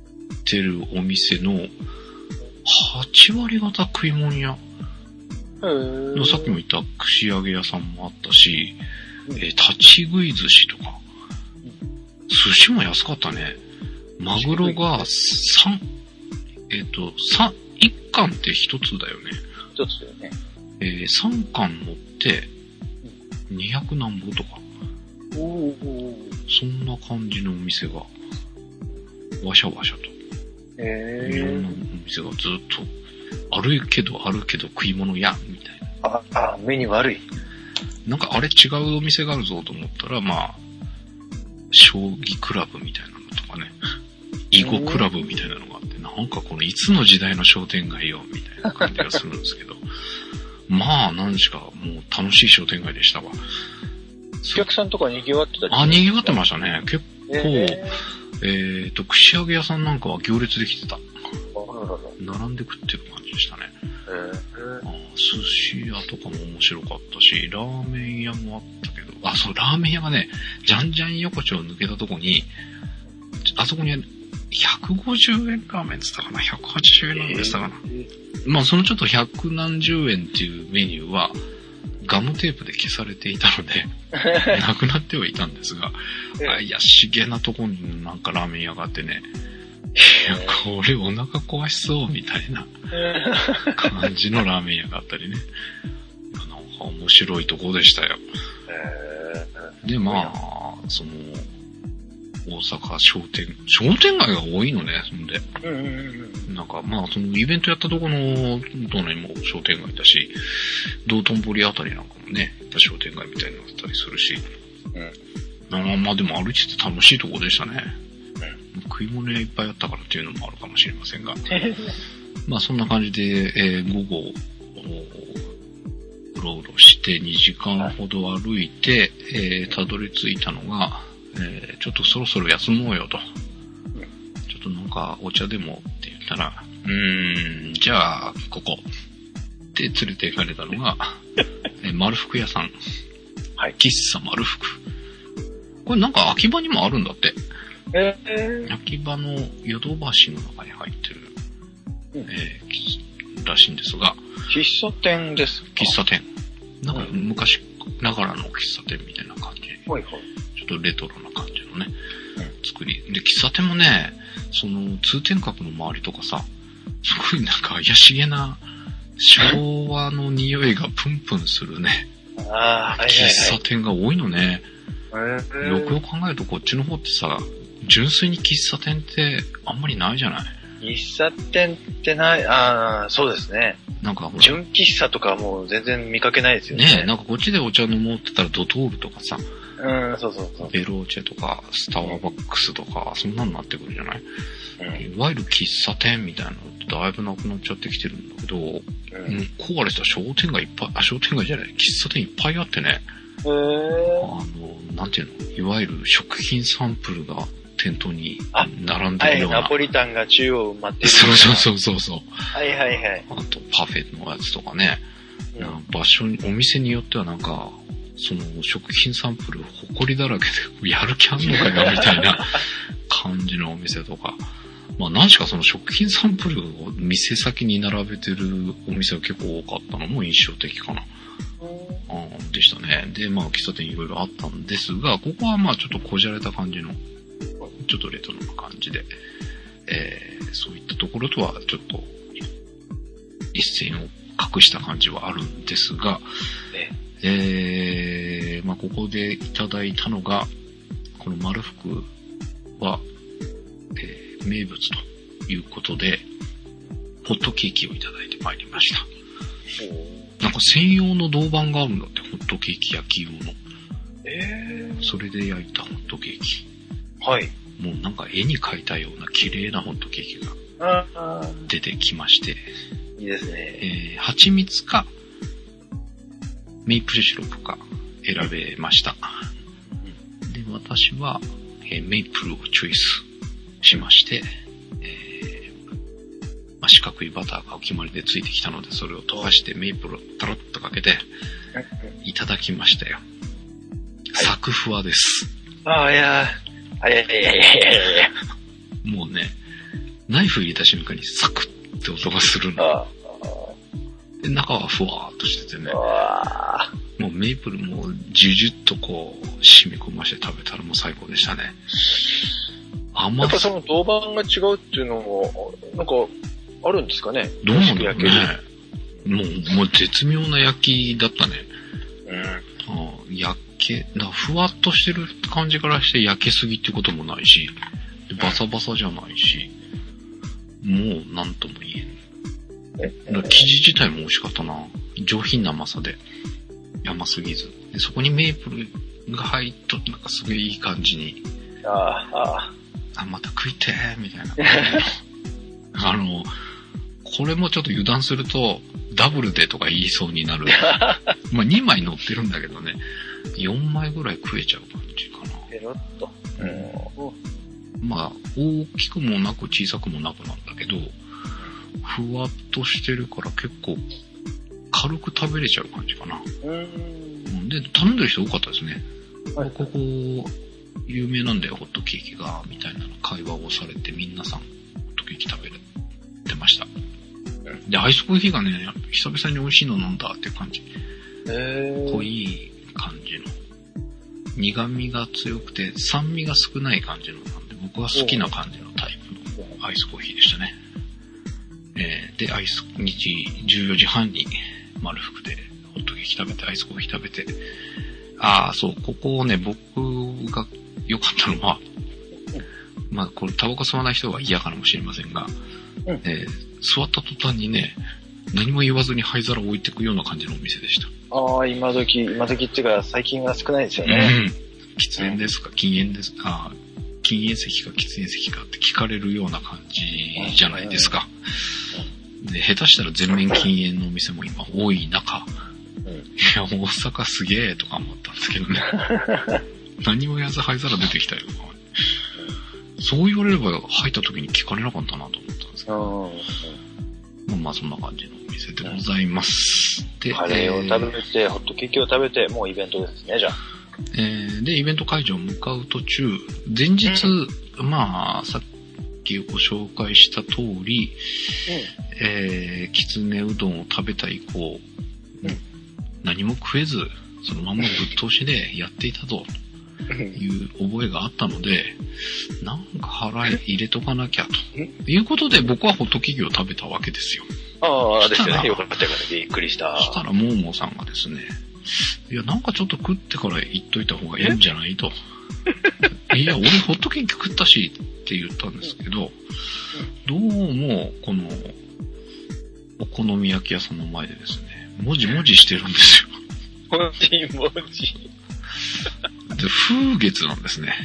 てるお店のはち割方食い物屋の、さっきも言った串揚げ屋さんもあったし、えー、立ち食い寿司とか、寿司も安かったね。マグロが三、えっ、ー、と、三、一貫って一つだよね。 一つだよね。 えー、三貫乗って二百何ぼとか。 おー。 そんな感じのお店が、わしゃわしゃと。 えー、 いろんなお店がずっと、あるけどあるけど食い物や、みたいな。 あ、あ、目に悪い。 なんかあれ違うお店があるぞと思ったら、まあ、将棋クラブみたいなのとかね、囲碁クラブみたいなのがあって、なんかこのいつの時代の商店街よ、みたいな感じがするんですけど、まあ、何しかもう楽しい商店街でしたわ。 お客さんとか賑わってたりあ、賑わってましたね。結構、 えー、えーと、串揚げ屋さんなんかは行列できてた。 あららら。 並んで食ってる感じでしたね。 えー、 あ、寿司屋とかも面白かったし、ラーメン屋もあったけど、あ、そう、ラーメン屋がね、じゃんじゃん横丁を抜けたとこに、あそこにひゃくごじゅうえんラーメンって言ったかな、ひゃくはちじゅうえんなんでしたかな。えー、まあ、そのちょっと百何十円っていうメニューは、ガムテープで消されていたので、なくなってはいたんですが、あ、怪しげなとこになんかラーメン屋があってね、いや、これお腹壊しそうみたいな感じのラーメン屋があったりね。なんか面白いとこでしたよ。で、まあ、その、大阪商店、商店街が多いのね、そんで。なんか、まあ、そのイベントやったとこの、都内も商店街だし、道頓堀あたりなんかもね、やっぱ商店街みたいになったりするし。うん、まあ、でも歩いてて楽しいとこでしたね。うん、食い物屋いっぱいあったからっていうのもあるかもしれませんが。まあ、そんな感じで、えー、午後、うろうろしてにじかんほど歩いて、えー、たどり着いたのが、えー、ちょっとそろそろ休もうよと。ちょっとなんかお茶でもって言ったら、うーん、じゃあ、ここ。って連れて行かれたのが、えー、丸福屋さん。はい。喫茶丸福。これなんか秋葉にもあるんだって。えー、秋葉のヨドバシの中に入ってる、えー、らしいんですが。 喫茶店ですか？ 喫茶店。なんか昔ながらの喫茶店みたいな感じ。 はいはい。 ちょっとレトロな感じのね、うん、作り。で、喫茶店もね、その通天閣の周りとかさ、すごいなんか怪しげな昭和の匂いがプンプンするね。ああ、喫茶店が多いのね。よくよく考えるとこっちの方ってさ、純粋に喫茶店ってあんまりないじゃない？ 喫茶店ってない、ああ、そうですね。なんか純喫茶とかもう全然見かけないですよね。 ねえ、なんかこっちでお茶飲もうって言ったらドトールとかさ、 うん、そうそうそう。 ベローチェとか、スターバックスとか、そんなになってくるじゃない、うん、いわゆる喫茶店みたいなのってだいぶなくなっちゃってきてるんだけど、うん、こうあれした商店街いっぱい、あ、商店街じゃない、喫茶店いっぱいあってね、へー、あの、なんていうの、いわゆる食品サンプルが店頭に並んでるような。 はい、ナポリタンが中央埋まってる。 そうそうそうそうそう。 はいはいはい。 あとパフェのやつとかね、うん、場所に、お店によってはなんか、その食品サンプル埃だらけでやる気あんのかよみたいな感じのお店とか。まあ何しかその食品サンプルを店先に並べてるお店が結構多かったのも印象的かな。あでしたね。で、まあ喫茶店いろいろあったんですが、ここはまあちょっとこじゃれた感じの、ちょっとレトロな感じで、えー、そういったところとはちょっと一線を画した感じはあるんですが、ね、えー、まあここでいただいたのが、この丸福は、えー、名物ということで、ホットケーキをいただいてまいりました。なんか専用の銅板があるんだって、ホットケーキ焼き用の。えー、それで焼いたホットケーキ。はい。もうなんか絵に描いたような綺麗なホットケーキが出てきまして。 いいですね。 えー、蜂蜜か、メイプルシロップか選べました。で、私は、えー、メイプルをチョイスしまして、えーまあ、四角いバターがお決まりでついてきたので、それを溶かしてメイプルをタラッとかけて、いただきましたよ。はい、サクフワです。 ああ、いやー。あ、いやいやいやいやいや。 もうね、 ナイフ入れた瞬間にサクッって音がするの。 あで中はふわーっとしててね。 あもうメープルもジュジュッとこう染み込まして食べたらもう最高でしたね。甘やっぱその銅板が違うっていうのも、なんか、あるんですかね。 どうなんだろうね。もう、もう絶妙な焼きだったね。 うん。 あ焼け、だふわっとしてる感じからして焼けすぎってこともないし、バサバサじゃないし、もうなんとも言えん。生地自体も美味しかったな。上品な甘さで。甘すぎず。でそこにメープルが入っと、なんかすごいいい感じに。 ああ、ああ。 あ、また食いてー、みたいな。あの、これもちょっと油断すると、ダブルでとか言いそうになる。まあにまい乗ってるんだけどね、よんまいぐらい食えちゃう感じかな。 ペロッと。 うん、まあ、大きくもなく小さくもなくなんだけど、ふわっとしてるから結構軽く食べれちゃう感じかな。 うん。 で、頼んでる人多かったですね。 はい、 ここ、有名なんだよ、ホットケーキが、みたいな会話をされて、皆さん、ホットケーキ食べてました。で、アイスコーヒーがね、久々に美味しいの飲んだっていう感じ。 へー。 濃い感じの。苦味が強くて、酸味が少ない感じのなんで、僕は好きな感じのタイプのアイスコーヒーでしたね。えー、で、アイス、にじ、じゅうよじはんに丸福でホットケーキ食べて、アイスコーヒー食べて、ああ、そう、ここをね、僕が良かったのは、まあ、これタバコ吸わない人は嫌かもしれませんが、 うん、 えー、座った途端にね、何も言わずに灰皿を置いていくような感じのお店でした。 ああ、今時、今時っていうか最近は少ないですよね。 うん。喫煙ですか、禁煙ですか、禁煙席か喫煙席かって聞かれるような感じじゃないですか。で、下手したら全面禁煙のお店も今多い中、いや、大阪すげえとか思ったんですけどね。何もやらず灰皿出てきたよ。そう言われれば入った時に聞かれなかったなと思ったんですけど。まあ、まあそんな感じのお店でございます。で、 カレーを食べて、えー、ホットケーキを食べて、もうイベントですね、じゃあ。 えー、で、イベント会場向かう途中、前日、うん、まあ、さっきご紹介した通り、うん、えー、きつねうどんを食べた以降、うん、何も食えず、そのままぶっ通しでやっていたという覚えがあったので、なんか腹入れとかなきゃということで僕はホットケーキを食べたわけですよ。 ああ、ですよね。よかったよかった。びっくりした。 そしたらモーモーさんがですね、いや、なんかちょっと食ってから言っといた方がいいんじゃないと。いや、俺ホットケーキ食ったしって言ったんですけど、どうもこのお好み焼き屋さんの前でですね、もじもじしてるんですよ。 もじもじ。 で、風月なんですね。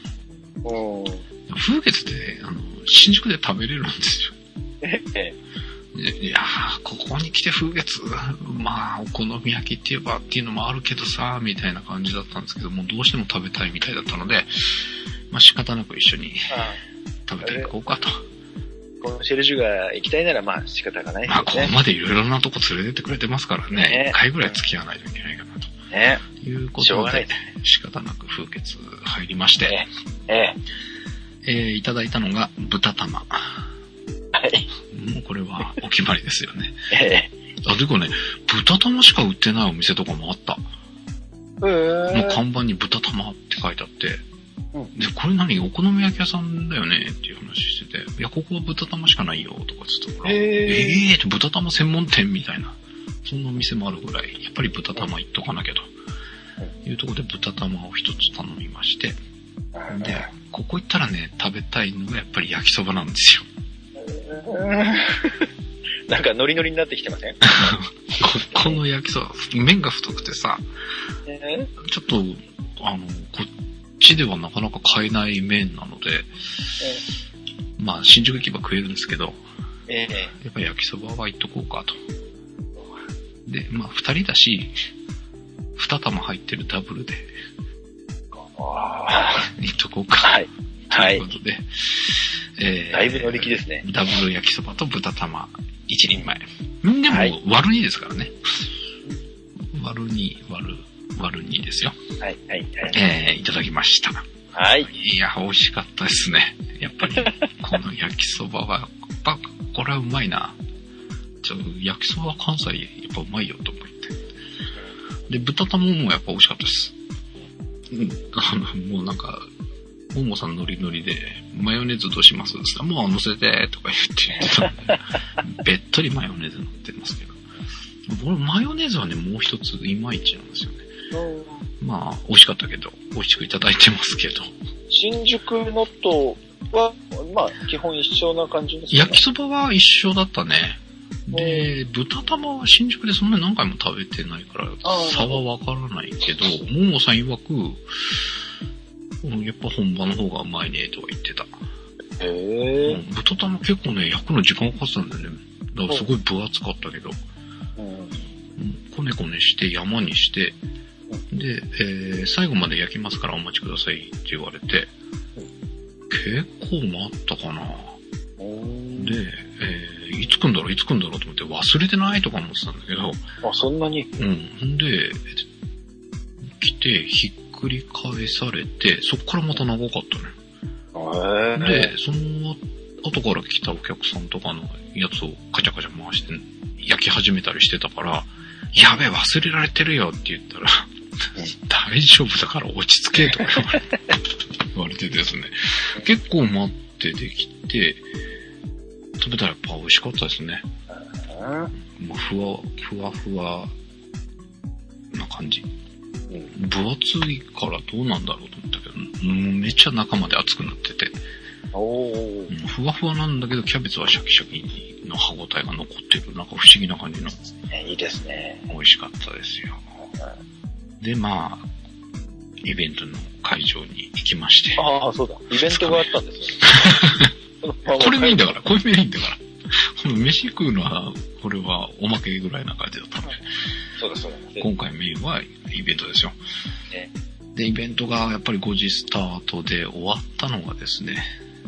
風月ってあの新宿で食べれるんですよ。いやー、ここに来て風月、まあお好み焼きって言えばっていうのもあるけどさ、みたいな感じだったんですけども、どうしても食べたいみたいだったので、まあ仕方なく一緒に食べていこうかと。 コンシェルジュが行きたいならまあ仕方がないですね。 まあここまでいろいろなとこ連れてってくれてますからね、 ね、 一回ぐらい付き合わないといけないかなと。 ね、 いうことで、仕方なく風月入りまして、 えええー、いただいたのが豚玉。 はい。 もうこれはお決まりですよね。 ええあ、でもね、豚玉しか売ってないお店とかもあった。 えー、 もう看板に豚玉って書いてあって、 うん、 で、これ何お好み焼き屋さんだよねっていう話してて、いや、ここは豚玉しかないよとかつったから、えー、えーって豚玉専門店みたいな、そんなお店もあるぐらい、やっぱり豚玉行っとかなきゃというところで豚玉を一つ頼みまして、で、ここ行ったらね、食べたいのがやっぱり焼きそばなんですよ。 なんかノリノリになってきてません？ここの焼きそば、麺が太くてさ、 えー、 ちょっと、あの、こっちではなかなか買えない麺なので、えー、まあ、新宿行けば食えるんですけど、 えー、 やっぱ焼きそばは行っとこうかと。で、まあ、二人だし、二玉入ってるダブルで、行っとこうか。 はい。はい。 ということで、えー、だいぶ乗り気ですね。 ダブル焼きそばと豚玉一人前。んでも、はい、割るにですからね。割るに、割る、割るにですよ。 はい、はい、はい。 えー、いただきました。 はい。 いや、美味しかったですね。 やっぱり、この焼きそばは、やっぱ、これはうまいな。ちょっと焼きそばは関西、やっぱうまいよと思って。で、豚玉もやっぱ美味しかったです。うん。あの、もうなんか、ももさんノリノリで、マヨネーズどうしますって言ったら、もう乗せてとか言って言ってたんで、べっとりマヨネーズ乗ってますけど。俺、マヨネーズはね、もう一ついまいちなんですよね。まあ、美味しかったけど、美味しくいただいてますけど。 新宿のとは、まあ、基本一緒な感じですかね。 焼きそばは一緒だったね。で、豚玉は新宿でそんなに何回も食べてないから、差はわからないけど、ももさん曰く、やっぱ本場の方がうまいねとは言ってた。 へー、うん、 豚玉結構ね、焼くの時間かかってたんだよね。だからすごい分厚かったけど、うん、こねこねして山にして、で、えー、最後まで焼きますからお待ちくださいって言われて、結構待ったかな。で、えー、いつ来んだろういつ来んだろうと思って忘れてないとか思ってたんだけど。 あ、そんなに？ うん。で、来て、ひっくり返されて、そっからまた長かったね。で、その後から来たお客さんとかのやつをカチャカチャ回して焼き始めたりしてたから、やべえ忘れられてるよって言ったら、大丈夫だから落ち着けとか言われて、言われてですね。結構待ってできて、食べたらやっぱ美味しかったですね。もうふわ、ふわふわな感じ。分厚いからどうなんだろうと思ったけど、めっちゃ中まで熱くなってて。おー、ふわふわなんだけど、キャベツはシャキシャキの歯応えが残ってる。なんか不思議な感じの。 いいですね。 美味しかったですよ。で、まあ、イベントの会場に行きまして。 ああ、そうだ。イベントがあったんですね。 これメインだから、これメインだから。この飯食うのは、これはおまけぐらいな感じだったので。 そうだそうだ。 今回メインはイベントですよ。ね、で、イベントがやっぱりごじスタートで終わったのがですね、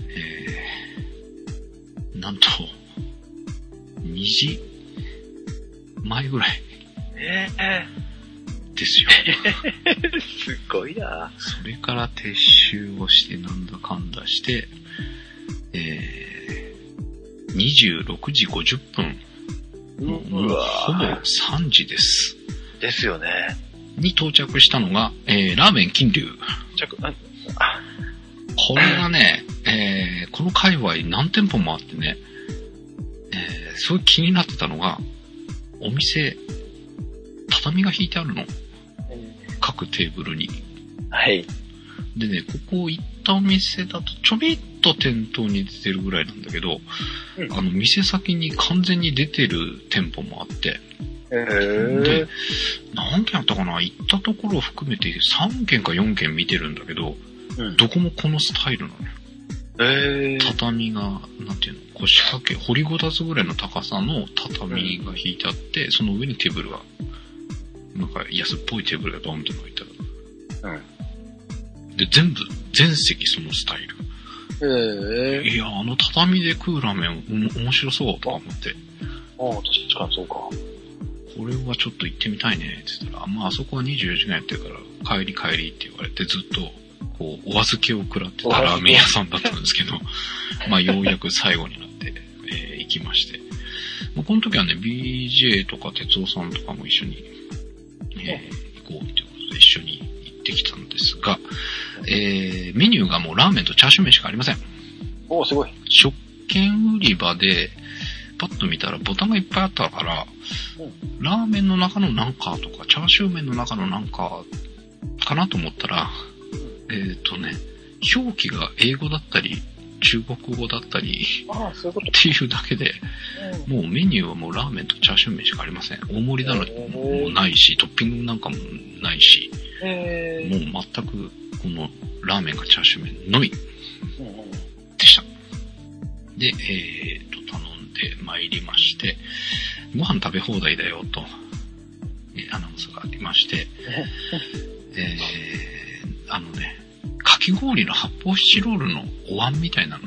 えー、なんと、にじまえぐらい。 ええー。ですよ。 すごいな。 それから撤収をしてなんだかんだして、えー、にじゅうろくじごじゅっぷん。もうほぼさんじです。 ですよね。 に到着したのが、えー、ラーメン金龍。 着あこれがね、えー、この界隈何店舗もあってね、えー、すごい気になってたのが、お店、畳が引いてあるの。各テーブルに。 はい。 でね、ここ行ったお店だとちょびっと店頭に出てるぐらいなんだけど、うん、あの店先に完全に出てる店舗もあって、 へー。 で、何軒あったかな、行ったところを含めてさんけんかよんけん見てるんだけど、うん、どこもこのスタイルなのよ。 へー。 畳が、なんていうの、腰掛け、掘りごたつぐらいの高さの畳が引いてあって、うん、その上にテーブルが、なんか安っぽいテーブルがドンって置いてある。うん。で、全部、全席そのスタイル。 へー。 いや、あの畳で食うラーメン、お、面白そうとか思って。 ああ、確かにそうか。 これはちょっと行ってみたいねって言ったら、まああそこはにじゅうよじかんやってるから、帰り帰りって言われてずっと、こう、お預けを食らってたラーメン屋さんだったんですけど、まあようやく最後になって、えー、行きまして。まあ、この時はね、ビージェー とか哲夫さんとかも一緒に、えー、行こうっていうことで一緒に行ってきたんですが、えー、メニューがもうラーメンとチャーシュー麺しかありません。 おー、すごい。 食券売り場で、パッと見たらボタンがいっぱいあったから、うん、ラーメンの中のなんかとか、チャーシュー麺の中のなんかかなと思ったら、うん、えっとね、表記が英語だったり、中国語だったり、 ああ、そういうことっていうだけで、うん、もうメニューはもうラーメンとチャーシュー麺しかありません。大盛りだのもないし、トッピングなんかもないし、 えー、 もう全くこのラーメンかチャーシュー麺のみでした。で、えーと、頼んで参りまして、ご飯食べ放題だよと、アナウンスがありまして、えー、あのね、かき氷の発泡スチロールのお椀みたいなの。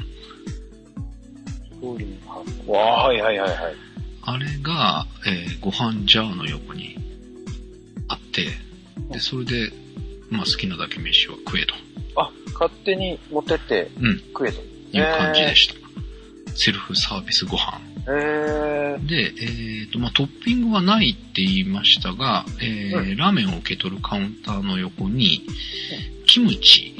氷の発泡、はいはいはいはい。 あれが、えー、ご飯ジャーの横にあって、で、それで、まあ好きなだけ飯を食えと。 あ、勝手に持ってって食えと。 ういう感じでした。セルフサービスご飯。 へー。 で、えーと、まあ、トッピングはないって言いましたが、えーうん、ラーメンを受け取るカウンターの横に、キムチ、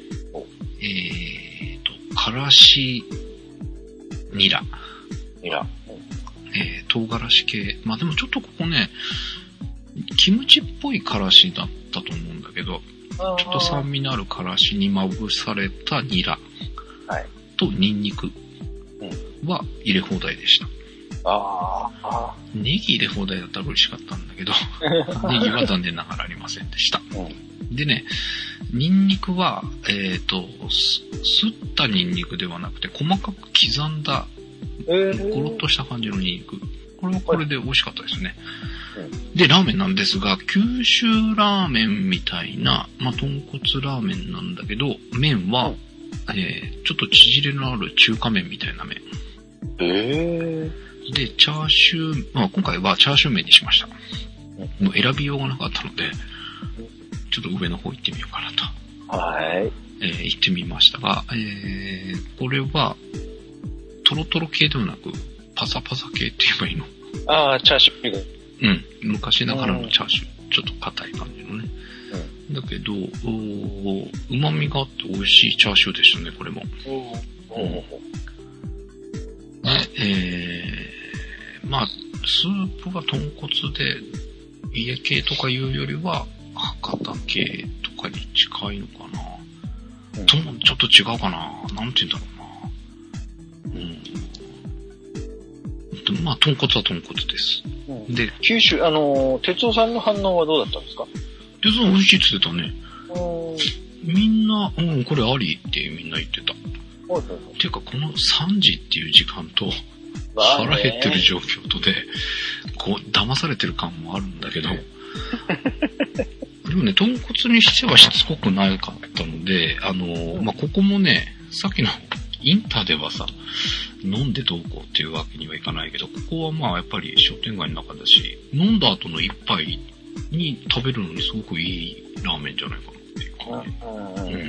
えーと、からし、ニラ。 ニラ。 えー、唐辛子系。まあ、でもちょっとここね、キムチっぽいからしだったと思うんだけど、ちょっと酸味のあるからしにまぶされたニラとニンニクは入れ放題でした。 ああ。 ネギ入れ放題だったら嬉しかったんだけど、ネギは残念ながらありませんでした。うん、でね、ニンニクは、えっと、すったニンニクではなくて、細かく刻んだ、ゴロッとした感じのニンニク。これはこれで美味しかったですね。で、ラーメンなんですが、九州ラーメンみたいな、まあ、豚骨ラーメンなんだけど、麺は、えー、ちょっと縮れのある中華麺みたいな麺。 えー、で、チャーシュー、まあ、今回はチャーシュー麺にしました。もう選びようがなかったので、ちょっと上の方行ってみようかなと。はい。 えー、行ってみましたが、えー、これは、トロトロ系ではなく、パサパサ系って言えばいいの？ ああ、チャーシューが。 うん。昔ながらのチャーシュー。ちょっと硬い感じのね。うん、だけど、旨味があって美味しいチャーシューでしたね、これも。うん、で、えー、まあ、スープは豚骨で、家系とかいうよりは、博多系とかに近いのかな。うん、ともちょっと違うかな。なんて言うんだろうな。うん。まあ、豚骨は豚骨です。 うん、で、九州、あの、哲夫さんの反応はどうだったんですか？ 哲夫さん美味しいって言ってたね。みんな、うん、これありってみんな言ってた。っていうか、このさんじっていう時間と、腹減ってる状況とで、こう、騙されてる感もあるんだけど、でもね、豚骨にしてはしつこくなかったので、あの、まあ、ここもね、さっきのインターではさ、飲んでどうこうっていうわけにはいかないけど、ここはまあやっぱり商店街の中だし、飲んだ後の一杯に食べるのにすごくいいラーメンじゃないかなっていう感じ。うん。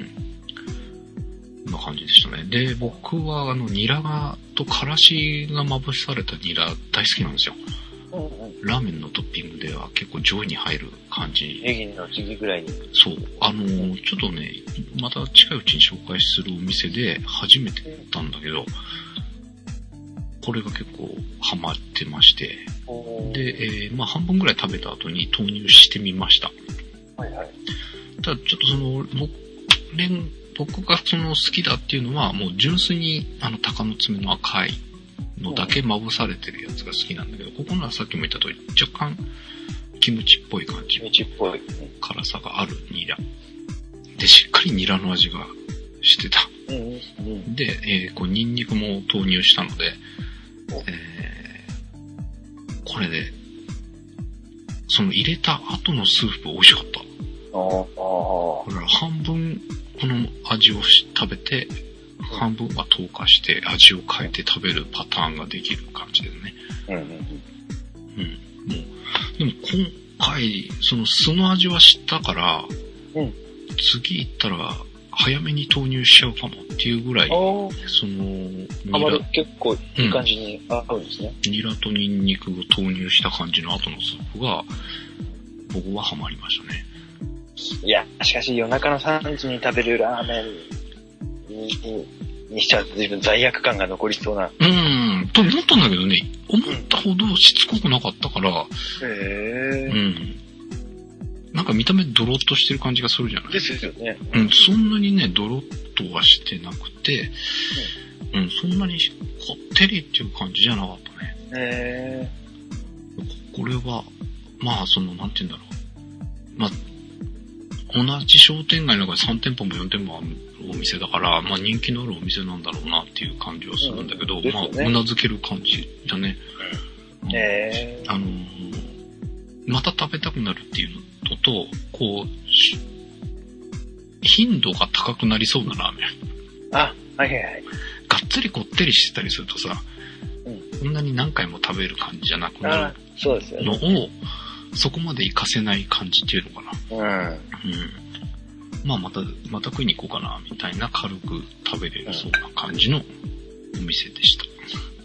な感じでしたね。で、僕はあのニラがとからしがまぶされたニラ大好きなんですよ。ラーメンのトッピングでは結構上位に入る感じ。 ネギの次ぐらいに。 そう。あのー、ちょっとね、また近いうちに紹介するお店で初めて行ったんだけど、これが結構ハマってまして、で、えー、まあ半分ぐらい食べた後に投入してみました。 はいはい。 ただちょっとその、僕、僕がその好きだっていうのは、もう純粋にあの鷹の爪の赤いのだけまぶされてるやつが好きなんだけど、ここのはさっきも言った通り、若干キムチっぽい感じ。 キムチっぽい。 辛さがあるニラ。で、しっかりニラの味がしてた。 うんうん、 で、えー、こうニンニクも投入したので、えー、これで、その入れた後のスープ美味しかった。これは半分この味を食べて、半分は透過して味を変えて食べるパターンができる感じでね。 うんうんうん。もう、でも今回、その酢の味は知ったから、 うん、 次行ったら早めに投入しちゃうかもっていうぐらい、その、ニラ、結構いい感じに合うんですね。 うん、ニラとニンニクを投入した感じの後のスープが、僕はハマりましたね。 いや、しかし夜中のさんじに食べるラーメンに、にしちゃうと随分罪悪感が残りそうな。 うん、と思ったんだけどね、思ったほどしつこくなかったから、 へぇー。 うん。なんか見た目ドロッとしてる感じがするじゃないですよね。 うん、そんなにね、ドロッとはしてなくて、うん、うん、そんなにこってりっていう感じじゃなかったね。 へー。これは、まあ、その、なんて言うんだろう。まあ、同じ商店街の中でさん店舗もよん店舗あるお店だから、まあ人気のあるお店なんだろうなっていう感じはするんだけど、うんね、まあ、うなずける感じだね。 うん、へー。あのー、また食べたくなるっていうのと、こう、頻度が高くなりそうなラーメン。 あ、はいはいはい。 がっつりこってりしてたりするとさ、うん、そんなに何回も食べる感じじゃなくなるそうですよね。 のを、そこまで活かせない感じっていうのかな。 うん。うん。 まあまた、また食いに行こうかな、みたいな軽く食べれるそうな感じのお店でした。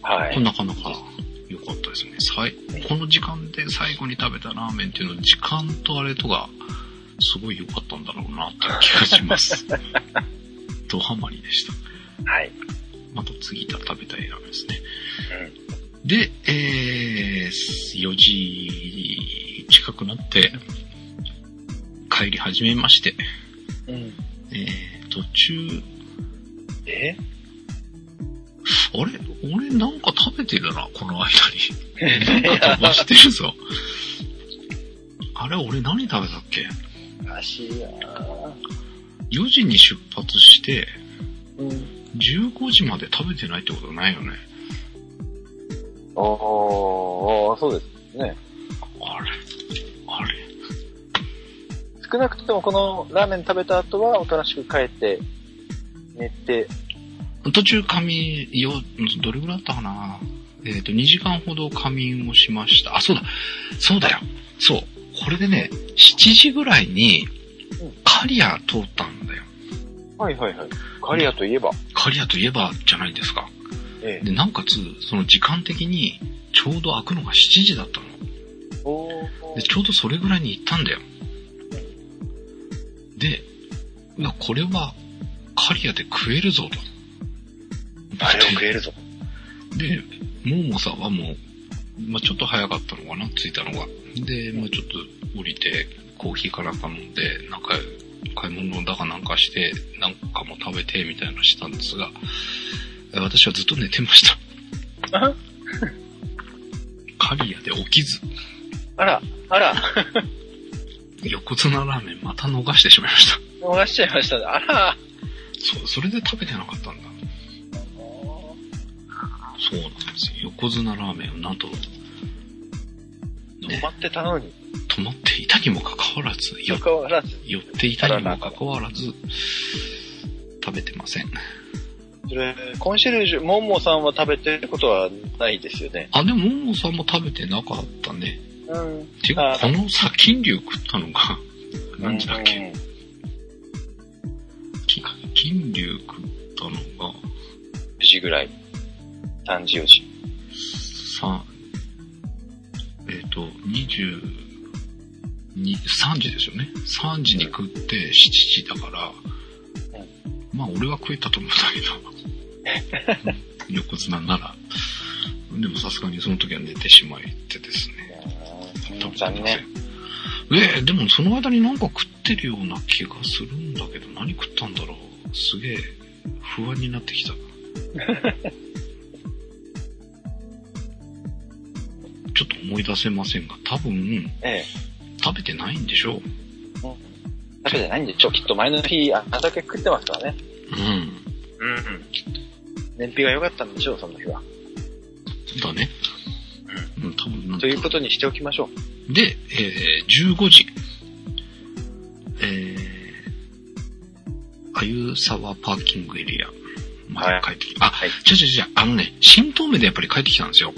はい。 なかなか良かったですね。さいこの時間で最後に食べたラーメンっていうのは時間とあれとがすごい良かったんだろうなっていう気がします。ドハマりでした。 はい。 また次食べたいラーメンですね。 うん、 で、えー、よじ近くなって帰り始めまして、 うん、 えー、途中、 えあれ俺なんか食べてるな、この間に。なんか飛ばしてるぞ。あれ俺何食べたっけ？ らしいなよじに出発して、 うん、 じゅうごじまで食べてないってことないよね。 ああ、そうですね。 あれあれ少なくともこのラーメン食べた後はおとなしく帰って、寝て。 途中仮眠、よ、どれぐらいだったかな？えっと、にじかんほど仮眠をしました。あ、そうだ。そうだよ。そう。これでね、しちじぐらいに、カリア通ったんだよ。 はいはいはい。カリアといえば。 カリアといえばじゃないですか。 ええ、 で、なおかつ、その時間的に、ちょうど開くのがしちじだったの。 おで、ちょうどそれぐらいに行ったんだよ。で、いや、これは、カリアで食えるぞと。 あれを食えるぞ。 で、モーモさんはもう、まあちょっと早かったのかな、着いたのが。で、まあちょっと降りて、コーヒーから頼んで、なんか、買い物だかなんかして、なんかも食べて、みたいなのしたんですが、私はずっと寝てました。カリアで起きず。 あら、あら。 横綱ラーメンまた逃してしまいました。 逃しちゃいましたね。あら。 そう、それで食べてなかったんだ。そうなんですよ。横綱ラーメンをなんと、ね、 止まってたのに。 止まっていたにもかかわらず、 かかわらず。 寄っていたにもかかわらず、食べてません。 それ、コンシェルジュ、モンモさんは食べてることはないですよね。 あ、でもモンモさんも食べてなかったね。 うん。 ていうか、このさ、金龍食ったのが、何時だっけ、うん、金龍食ったのが、 よじぐらい。さんじよじ。 さ、えっ、ー、と、にじゅうに、さんじですよね。さんじに食ってしちじだから、うん、まあ俺は食えたと思うんだけど、横綱なら。でもさすがにその時は寝てしまってですね。 残念。 えー、でもその間になんか食ってるような気がするんだけど、何食ったんだろう。すげえ不安になってきた。ちょっと思い出せませんが、多分、 ええ、 食べてないんでしょう。うん、 食べてないんでしょう。きっと前の日、あんだけ食ってますからね。 うん。 うんうん。燃費が良かったんでしょう、その日は。 だね。うん。うん、多分ということにしておきましょう。で、えー、じゅうごじ。えー、あゆさわパーキングエリアまで帰ってきて、はい、あ、はい、ちょちょちょ、あのね、新東名でやっぱり帰ってきたんですよ。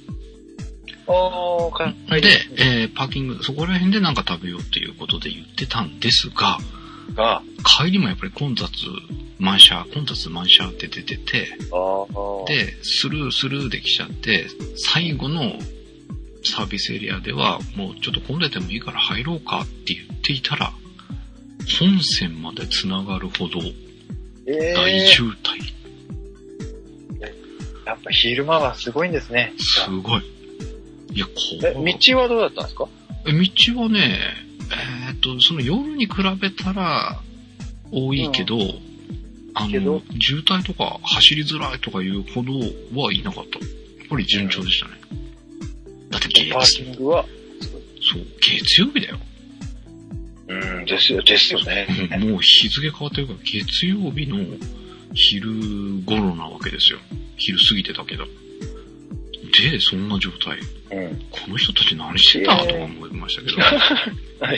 おー、かで、えー、パーキング、そこら辺でなんか食べようっていうことで言ってたんですが、 あ帰りもやっぱり混雑満車、混雑満車って出てて、で、スルースルーで来ちゃって、最後のサービスエリアではもうちょっと混んでてもいいから入ろうかって言っていたら、本線まで繋がるほど大渋滞。 えー、やっぱ昼間はすごいんですね。 すごい。いや、こえ、道はどうだったんですか？ え、道はね、えー、っと、その夜に比べたら多いけど、うん、あの、渋滞とか走りづらいとかいうほどはいなかった。やっぱり順調でしたね。うん、だって月パーキングはそう、月曜日だよ。 うん、ですよ、ですよね。 もう日付変わってるから、月曜日の昼頃なわけですよ。昼過ぎてたけど。で、そんな状態。うん、この人たち何してた、えー、とか思いましたけど。 はい。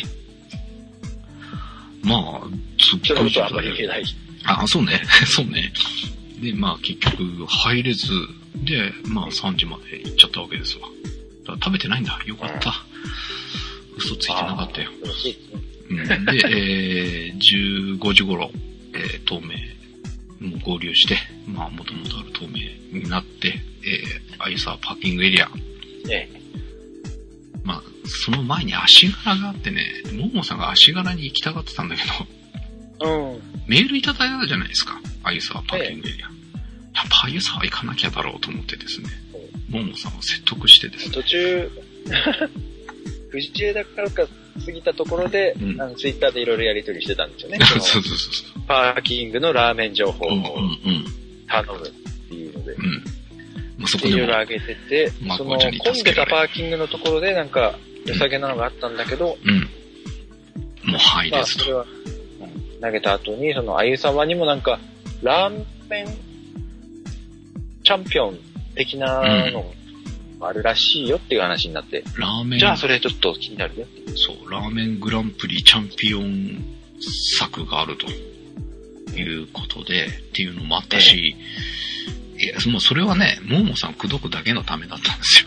まあ、すっごい状態。 そういうことはあんまり言えない。 あ、そうね。そうね。で、まあ結局入れず、で、まあさんじまで行っちゃったわけですわ。だから食べてないんだ。よかった。うん、嘘ついてなかったよ。 うん、で、えー、じゅうごじ頃、えー、東名も合流して、まあ、もともとある東名になって、えー、あゆさわパーキングエリア。 ええ。 まあ、その前に足柄があってね、ももさんが足柄に行きたがってたんだけど、 うん。 メールいただいたじゃないですか。あゆさわパーキングエリア。ええ、やっぱあゆさわ行かなきゃだろうと思ってですね、ももさんを説得してですね。 途中、藤知枝からか過ぎたところで、うん、あのツイッターでいろいろやり取りしてたんですよね。 そうそうそうそう。 パーキングのラーメン情報を頼むっていうので。 うん。まあ、そこでもいろいろ上げてて、 まあ、 その混んでたパーキングのところでなんか良さげなのがあったんだけど、 うん。うん、もう入れずと。 まあ、それは、うん、投げた後に、そのあゆさわにもなんか、ラーメンチャンピオン的なのがあるらしいよっていう話になって、 ラーメン、 じゃあそれちょっと気になるよっていう。 そう、ラーメングランプリチャンピオン作があるということで、っていうのもあったし、ええ、いや、もうそれはね、ももさん口説くだけのためだったんです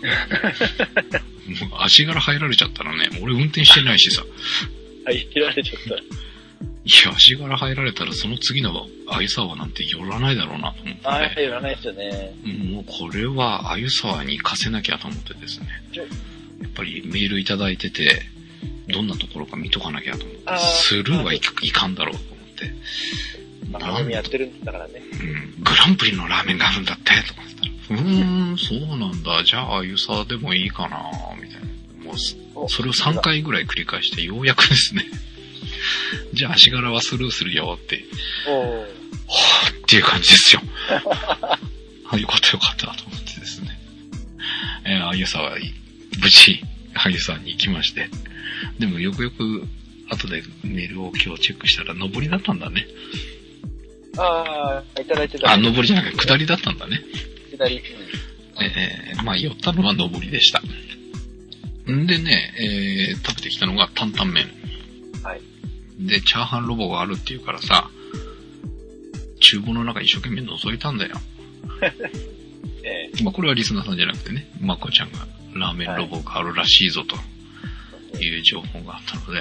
よ。もう足柄入られちゃったらね、俺運転してないしさ。 入られちゃった。 いや、足柄入られたらその次のあゆさわなんて寄らないだろうなと思って、ね。 ああ、寄らないですよね。 もうこれはあゆさわに行かせなきゃと思ってですね。やっぱりメールいただいてて、どんなところか見とかなきゃと思って、スルーはいかんだろうと思って。 番組やってるんだからね。 うん。グランプリのラーメンがあるんだって、と思ってたら。うーん、そうなんだ。じゃああゆさわでもいいかな、みたいな。もう、それをさんかいぐらい繰り返してようやくですね。じゃあ足柄はスルーするよって、 おー、 はぁっていう感じですよ。あ、よかったよかったと思ってですね。えー、あゆさは無事あゆさんに行きまして、でもよくよく後でメールを今日チェックしたら上りだったんだね。 ああ、いただいてた。 あ、上りじゃなくて下りだったんだね。 下り。 えー、まあ寄ったのは上りでした。んでね、えー、食べてきたのが担々麺。 はい。 で、チャーハンロボがあるっていうからさ、厨房の中一生懸命覗いたんだよ。 ええ、まあこれはリスナーさんじゃなくてね、まこちゃんがラーメンロボがあるらしいぞという情報があったので、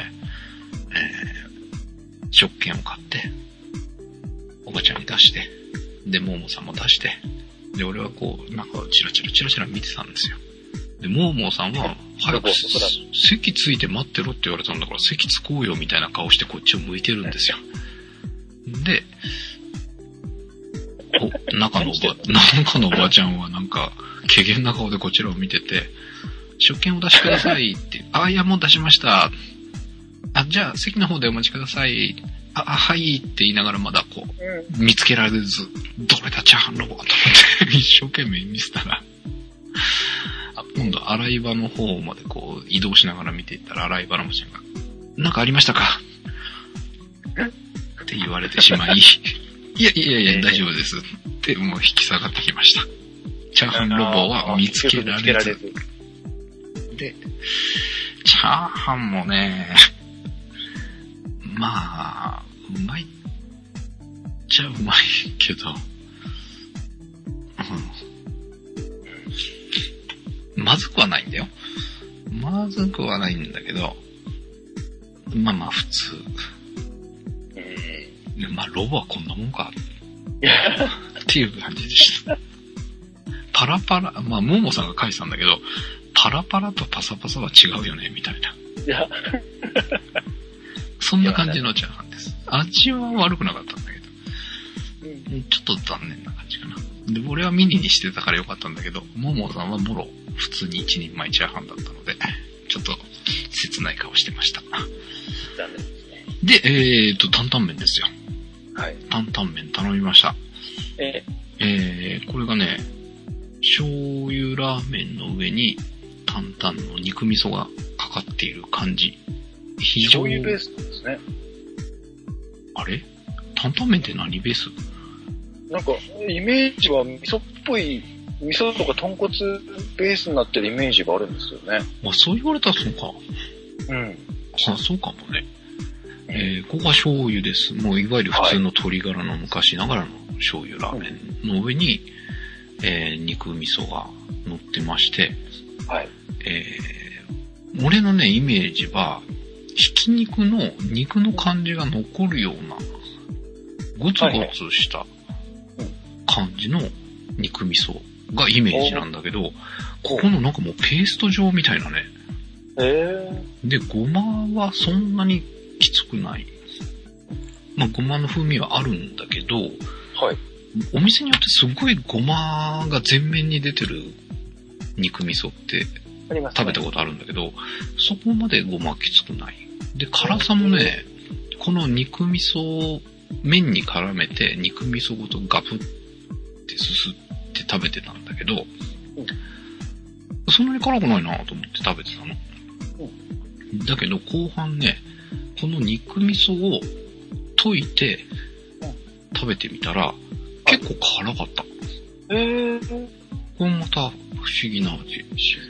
えー、食券を買って、おばちゃんに出して、で、ももさんも出して、で、俺はこう、なんかチラチラチラチラ見てたんですよ。で、ももさんは、早く席ついて待ってろって言われたんだから席つこうよみたいな顔してこっちを向いてるんですよ。で、お、中のおば、中のおばちゃんはなんか、怪げな顔でこちらを見てて、食券を出してくださいって、あ、いやもう出しました。あ、じゃあ席の方でお待ちください。あ、はいって言いながらまだこう、見つけられず、どれだチャーハンロボと思って一生懸命見せたら、今度洗い場の方までこう移動しながら見ていったら洗い場のおばちゃんが、なんかありましたかって言われてしまい、いやいやいや大丈夫ですってもう引き下がってきました。チャーハンロボは見つけられず。で、チャーハンもね、まあ、うまいっちゃうまいけど、うん、まずくはないんだよ。まずくはないんだけど、まあまあ普通。でまあロボはこんなもんかっていう感じでした。パラパラ、まあももさんが書いてたんだけど、パラパラとパサパサは違うよねみたいな。 いやそんな感じのチャーハンです。味は悪くなかったんだけど、うん、ちょっと残念な感じかな。で、俺はミニにしてたからよかったんだけど、ももさんはもろ普通に一人前チャーハンだったので、ちょっと切ない顔してました。 残念ですね。 で、えーと、担々麺ですよ。 はい。 担々麺頼みました。 ええー、これがね、醤油ラーメンの上に担々の肉味噌がかかっている感じ。非常醤油ベースなんですね。 あれ？担々麺って何ベース？ なんか、イメージは味噌っぽい、味噌とか豚骨ベースになってるイメージがあるんですよね。 まあそう言われたらそうか。 うん。 あ、そうかもね。えー、ここは醤油です。もういわゆる普通の鶏ガラの昔ながらの醤油ラーメンの上に、えー、肉味噌が乗ってまして、 はい。 えー、俺のね、イメージは、 ひき肉の肉の感じが残るような、ゴツゴツした感じの肉味噌がイメージなんだけど、ここのなんかもうペースト状みたいなね。 えー、 で、ごまはそんなにきつくない。まあ、ごまの風味はあるんだけど、 はい。 お店によってすごいごまが全面に出てる肉味噌って食べたことあるんだけど、そこまでごまきつくない。で、辛さもね、この肉味噌を麺に絡めて肉味噌ごとガブってすすって食べてたんだけど、そんなに辛くないなと思って食べてたの。だけど後半ね、この肉味噌を溶いて食べてみたら結構辛かった。 えー、 これまた不思議な味。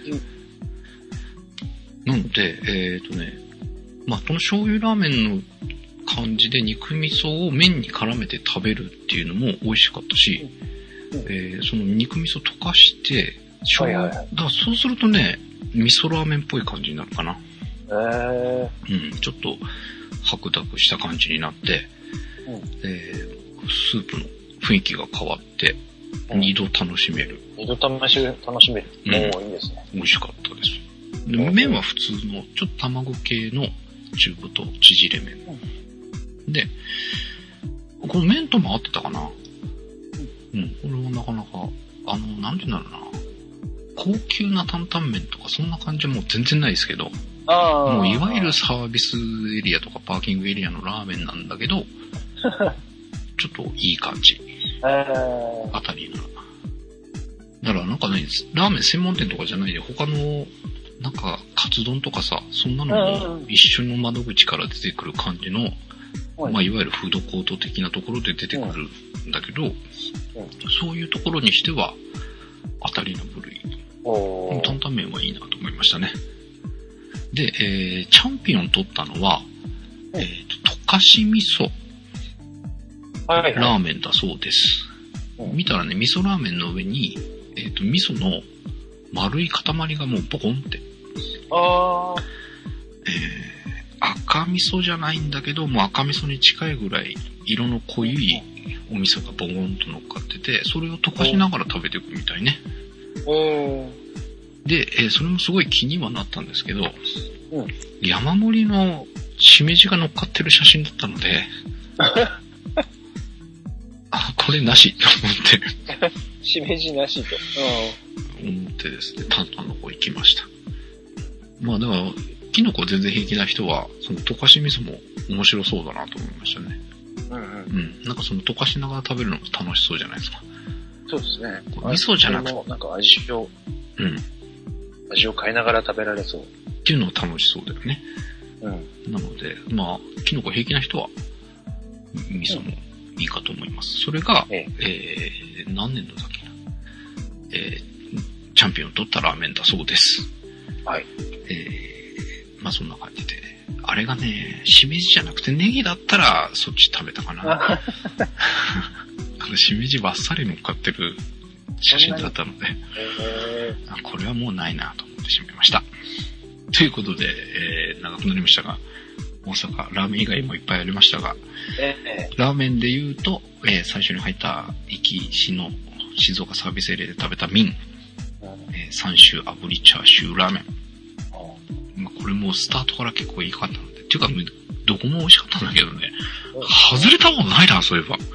なので、えっとね、まあ、この醤油ラーメンの感じで肉味噌を麺に絡めて食べるっていうのも美味しかったし、えー、その肉味噌溶かして、醤油、だからそうするとね、味噌ラーメンっぽい感じになるかな。 えー、 うん、ちょっと白濁した感じになって、うん、えー、スープの雰囲気が変わって、うん、二度楽しめる。 二度楽し楽しめる。 うん、 おー、いいですね。 美味しかったです。で、麺は普通の、ちょっと卵系の中太縮れ麺。うん、で、この麺とも合ってたかな。うん、これはなかなか、あの、なんていうんだろうな。高級な担々麺とかそんな感じはもう全然ないですけど、 あもういわゆるサービスエリアとかパーキングエリアのラーメンなんだけど、ちょっといい感じ。あたりな。だからなんかね、ラーメン専門店とかじゃないで、他の、なんか、カツ丼とかさ、そんなのも一緒の窓口から出てくる感じの、まあ、いわゆるフードコート的なところで出てくるんだけど、そういうところにしては、当たりの部類。担々麺はいいなと思いましたね。で、えー、チャンピオン取ったのは、えーと、溶かし味噌ラーメンだそうです。見たらね、味噌ラーメンの上に、えーと、味噌の丸い塊がもうポコンって。 あー。 えー、赤味噌じゃないんだけど、もう赤味噌に近いぐらい色の濃いお味噌がボコンと乗っかってて、それを溶かしながら食べていくみたいね。で、えー、それもすごい気にはなったんですけど、うん、山盛りのしめじが乗っかってる写真だったので、あ、これなしと思って。 しめじなしと。 うん、思ってですね、担々の方行きました。まあだから、キノコ全然平気な人は、その溶かし味噌も面白そうだなと思いましたね。うんうん。うん。なんかその溶かしながら食べるのも楽しそうじゃないですか。 そうですね。 味噌じゃなくて。 なんか味を、うん。味を変えながら食べられそう。 っていうのは楽しそうだよね。うん。なので、まあ、キノコ平気な人は、味噌もいいかと思います。それが、えええー、何年度だっけな。えー、チャンピオン取ったラーメンだそうです。はい。えー、まあそんな感じで。あれがね、しめじじゃなくてネギだったら、そっち食べたかな。しめじばっさり乗っかってる写真だったので、これはもうないなと思ってしまいました。ということで、えー、長くなりましたが、大阪、ラーメン以外もいっぱいありましたが、ラーメンで言うと、えー、最初に入った壱岐市の静岡サービスエリアで食べた民、えー、三種炙りチャーシューラーメン。まあ、これもスタートから結構いいかったので、っていうか、どこも美味しかったんだけどね、外れたことないな、そういえば。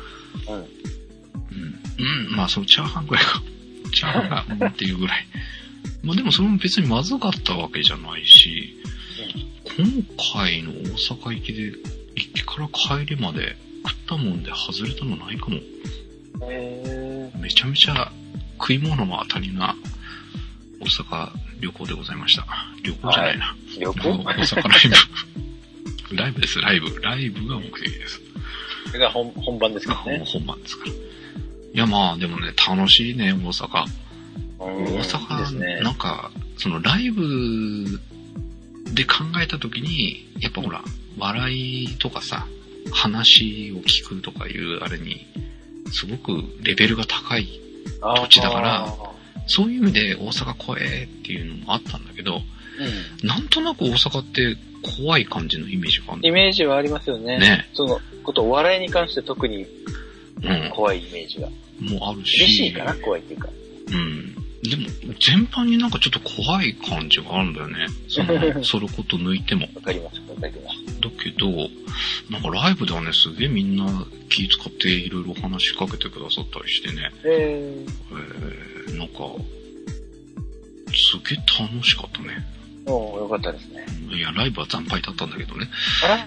うん、まあそのチャーハンぐらいか。チャーハンが、うんっていうぐらい。まあでもそれも別にまずかったわけじゃないし、今回の大阪行きで、行きから帰りまで食ったもんで外れたのないかも。へー。めちゃめちゃ食い物の当たりな大阪旅行でございました。旅行じゃないな。はい、旅行大阪ライブ。ライブです、ライブ。ライブが目的です。 それが 本, 本番ですからね。 本番ですから。いやまあでもね、楽しいね、大阪。大阪、ね、なんか、そのライブで考えたときに、やっぱほら、笑いとかさ、話を聞くとかいうあれに、すごくレベルが高い土地だから、そういう意味で大阪来えっていうのもあったんだけど、 うん、なんとなく大阪って怖い感じのイメージがある。 イメージはありますよね。ね。そのこと、お笑いに関して特に怖いイメージが。 うん、もうあるし。 嬉しいかな、怖いっていうか。 うん。でも、全般になんかちょっと怖い感じがあるんだよね。その、それこと抜いても。 わかります、わかります。 だけど、なんかライブではね、すげえみんな気使っていろいろ話しかけてくださったりしてね。 えー、 えー、なんか、すげえ楽しかったね。 おー、よかったですね。 いや、ライブは惨敗だったんだけどね。 あら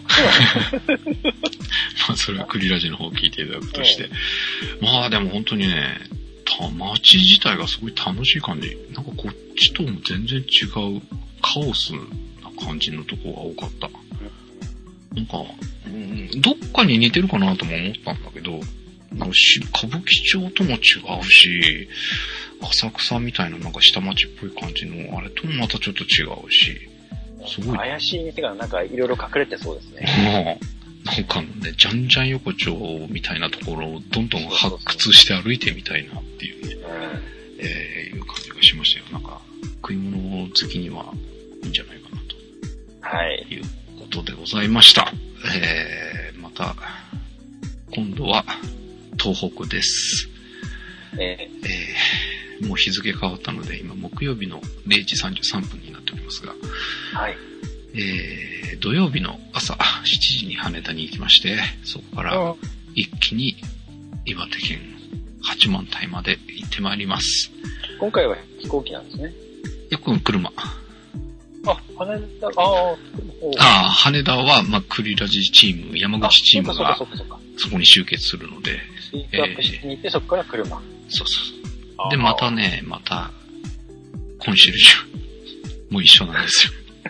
まあ、それはクリラジの方を聞いていただくとして。まあ、でも本当にね、街自体がすごい楽しい感じ。なんかこっちとも全然違うカオスな感じのとこが多かった。なんか、うん、どっかに似てるかなとも思ったんだけど、なんか歌舞伎町とも違うし、浅草みたいななんか下町っぽい感じのあれともまたちょっと違うし、すごい。 怪しい店がなんかいろいろ隠れてそうですね。 なんかね、じゃんじゃん横丁みたいなところをどんどん発掘して歩いてみたいなっていうね、うん、えー、いう感じがしましたよ。なんか、食い物好きにはいいんじゃないかなと。はい。いうことでございました。えー、また、今度は東北です。えー、えー、もう日付変わったので、今木曜日のれいじさんじゅうさんぷんになっておりますが、 はい。 えー、土曜日の朝しちじに羽田に行きまして、そこから一気に岩手県八幡平まで行ってまいります。 今回は飛行機なんですね。 いや、この車。 あ、羽田、ああ、 ああ、羽田は、まあ、クリラジチーム、山口チームがそこに集結するので。 ピックアップしに行って、そこから車。 そうそう。で、またね、また、コンシェルジュも一緒なんですよ。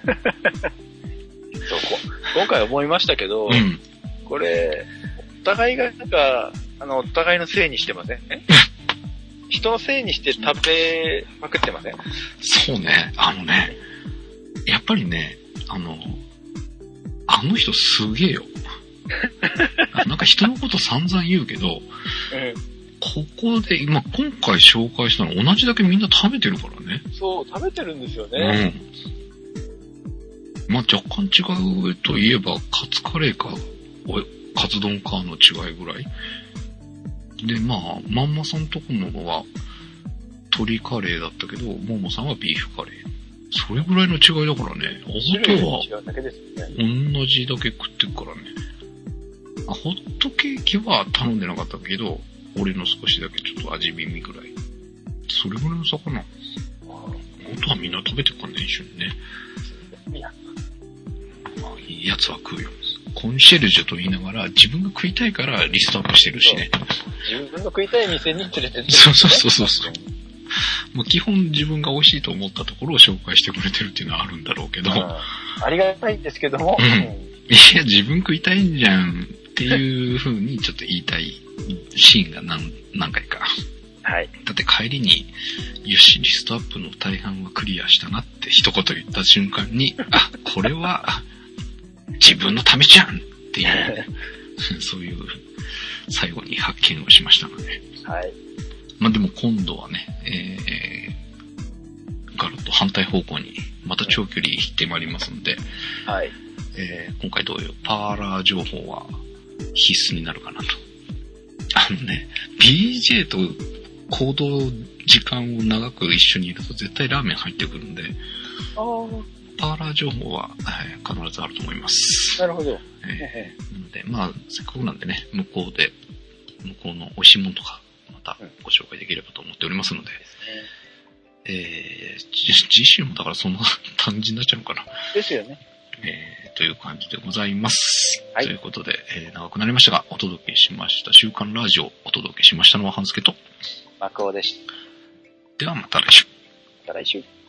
そう今回思いましたけど、うん、これ、お互いがなんか、あの、お互いのせいにしてません人のせいにして食べまくってませんそうね、あのね、やっぱりね、あの、あの人すげえよ。なんか人のこと散々言うけど、うん、ここで、今、今回紹介したの同じだけみんな食べてるからね。 そう、食べてるんですよね。 うん。まあ、若干違うといえば、カツカレーか、カツ丼かの違いぐらい。で、まあ、まんまさんとこのは、鶏カレーだったけど、ももさんはビーフカレー。それぐらいの違いだからね。あとは、同じだけ食ってるからね。あ、ホットケーキは頼んでなかったけど、俺の少しだけちょっと味見みぐらい。それぐらいの差かな。あとはみんな食べてるからね、一緒にね。いや。まあ、いいやつは食うよ。コンシェルジュと言いながら、自分が食いたいからリストアップしてるしね。 自分の食いたい店に連れてってる、ね。 そうそうそうそう。まあ、基本自分が美味しいと思ったところを紹介してくれてるっていうのはあるんだろうけど。 あ, ありがたいんですけども。 うん。いや、自分食いたいんじゃんっていう風にちょっと言いたいシーンが 何, 何回か。 はい。 だって帰りに、よし、リストアップの大半はクリアしたなって一言言った瞬間に、あ、これは自分のためじゃんっていう、そういう最後に発見をしましたので。 はい。 まあでも今度はね、えー、ガラッと反対方向にまた長距離行ってまいりますので、 はい。 えー、今回同様パーラー情報は必須になるかなと。あのね、ビージェー と行動時間を長く一緒にいると絶対ラーメン入ってくるんで、 あーパーラー情報は、はい、必ずあると思います。 なるほど。 えー、なので、まあ、せっかくなんでね、向こうで、向こうの美味しいものとか、またご紹介できればと思っておりますので、うん、えー、次週もだからそんな感じになっちゃうのかな。 ですよね。 えー、という感じでございます。 はい。 ということで、えー、長くなりましたが、お届けしました。週刊ラジオをお届けしましたのは、半助と、 マクオでした。 ではまた来週。 また来週。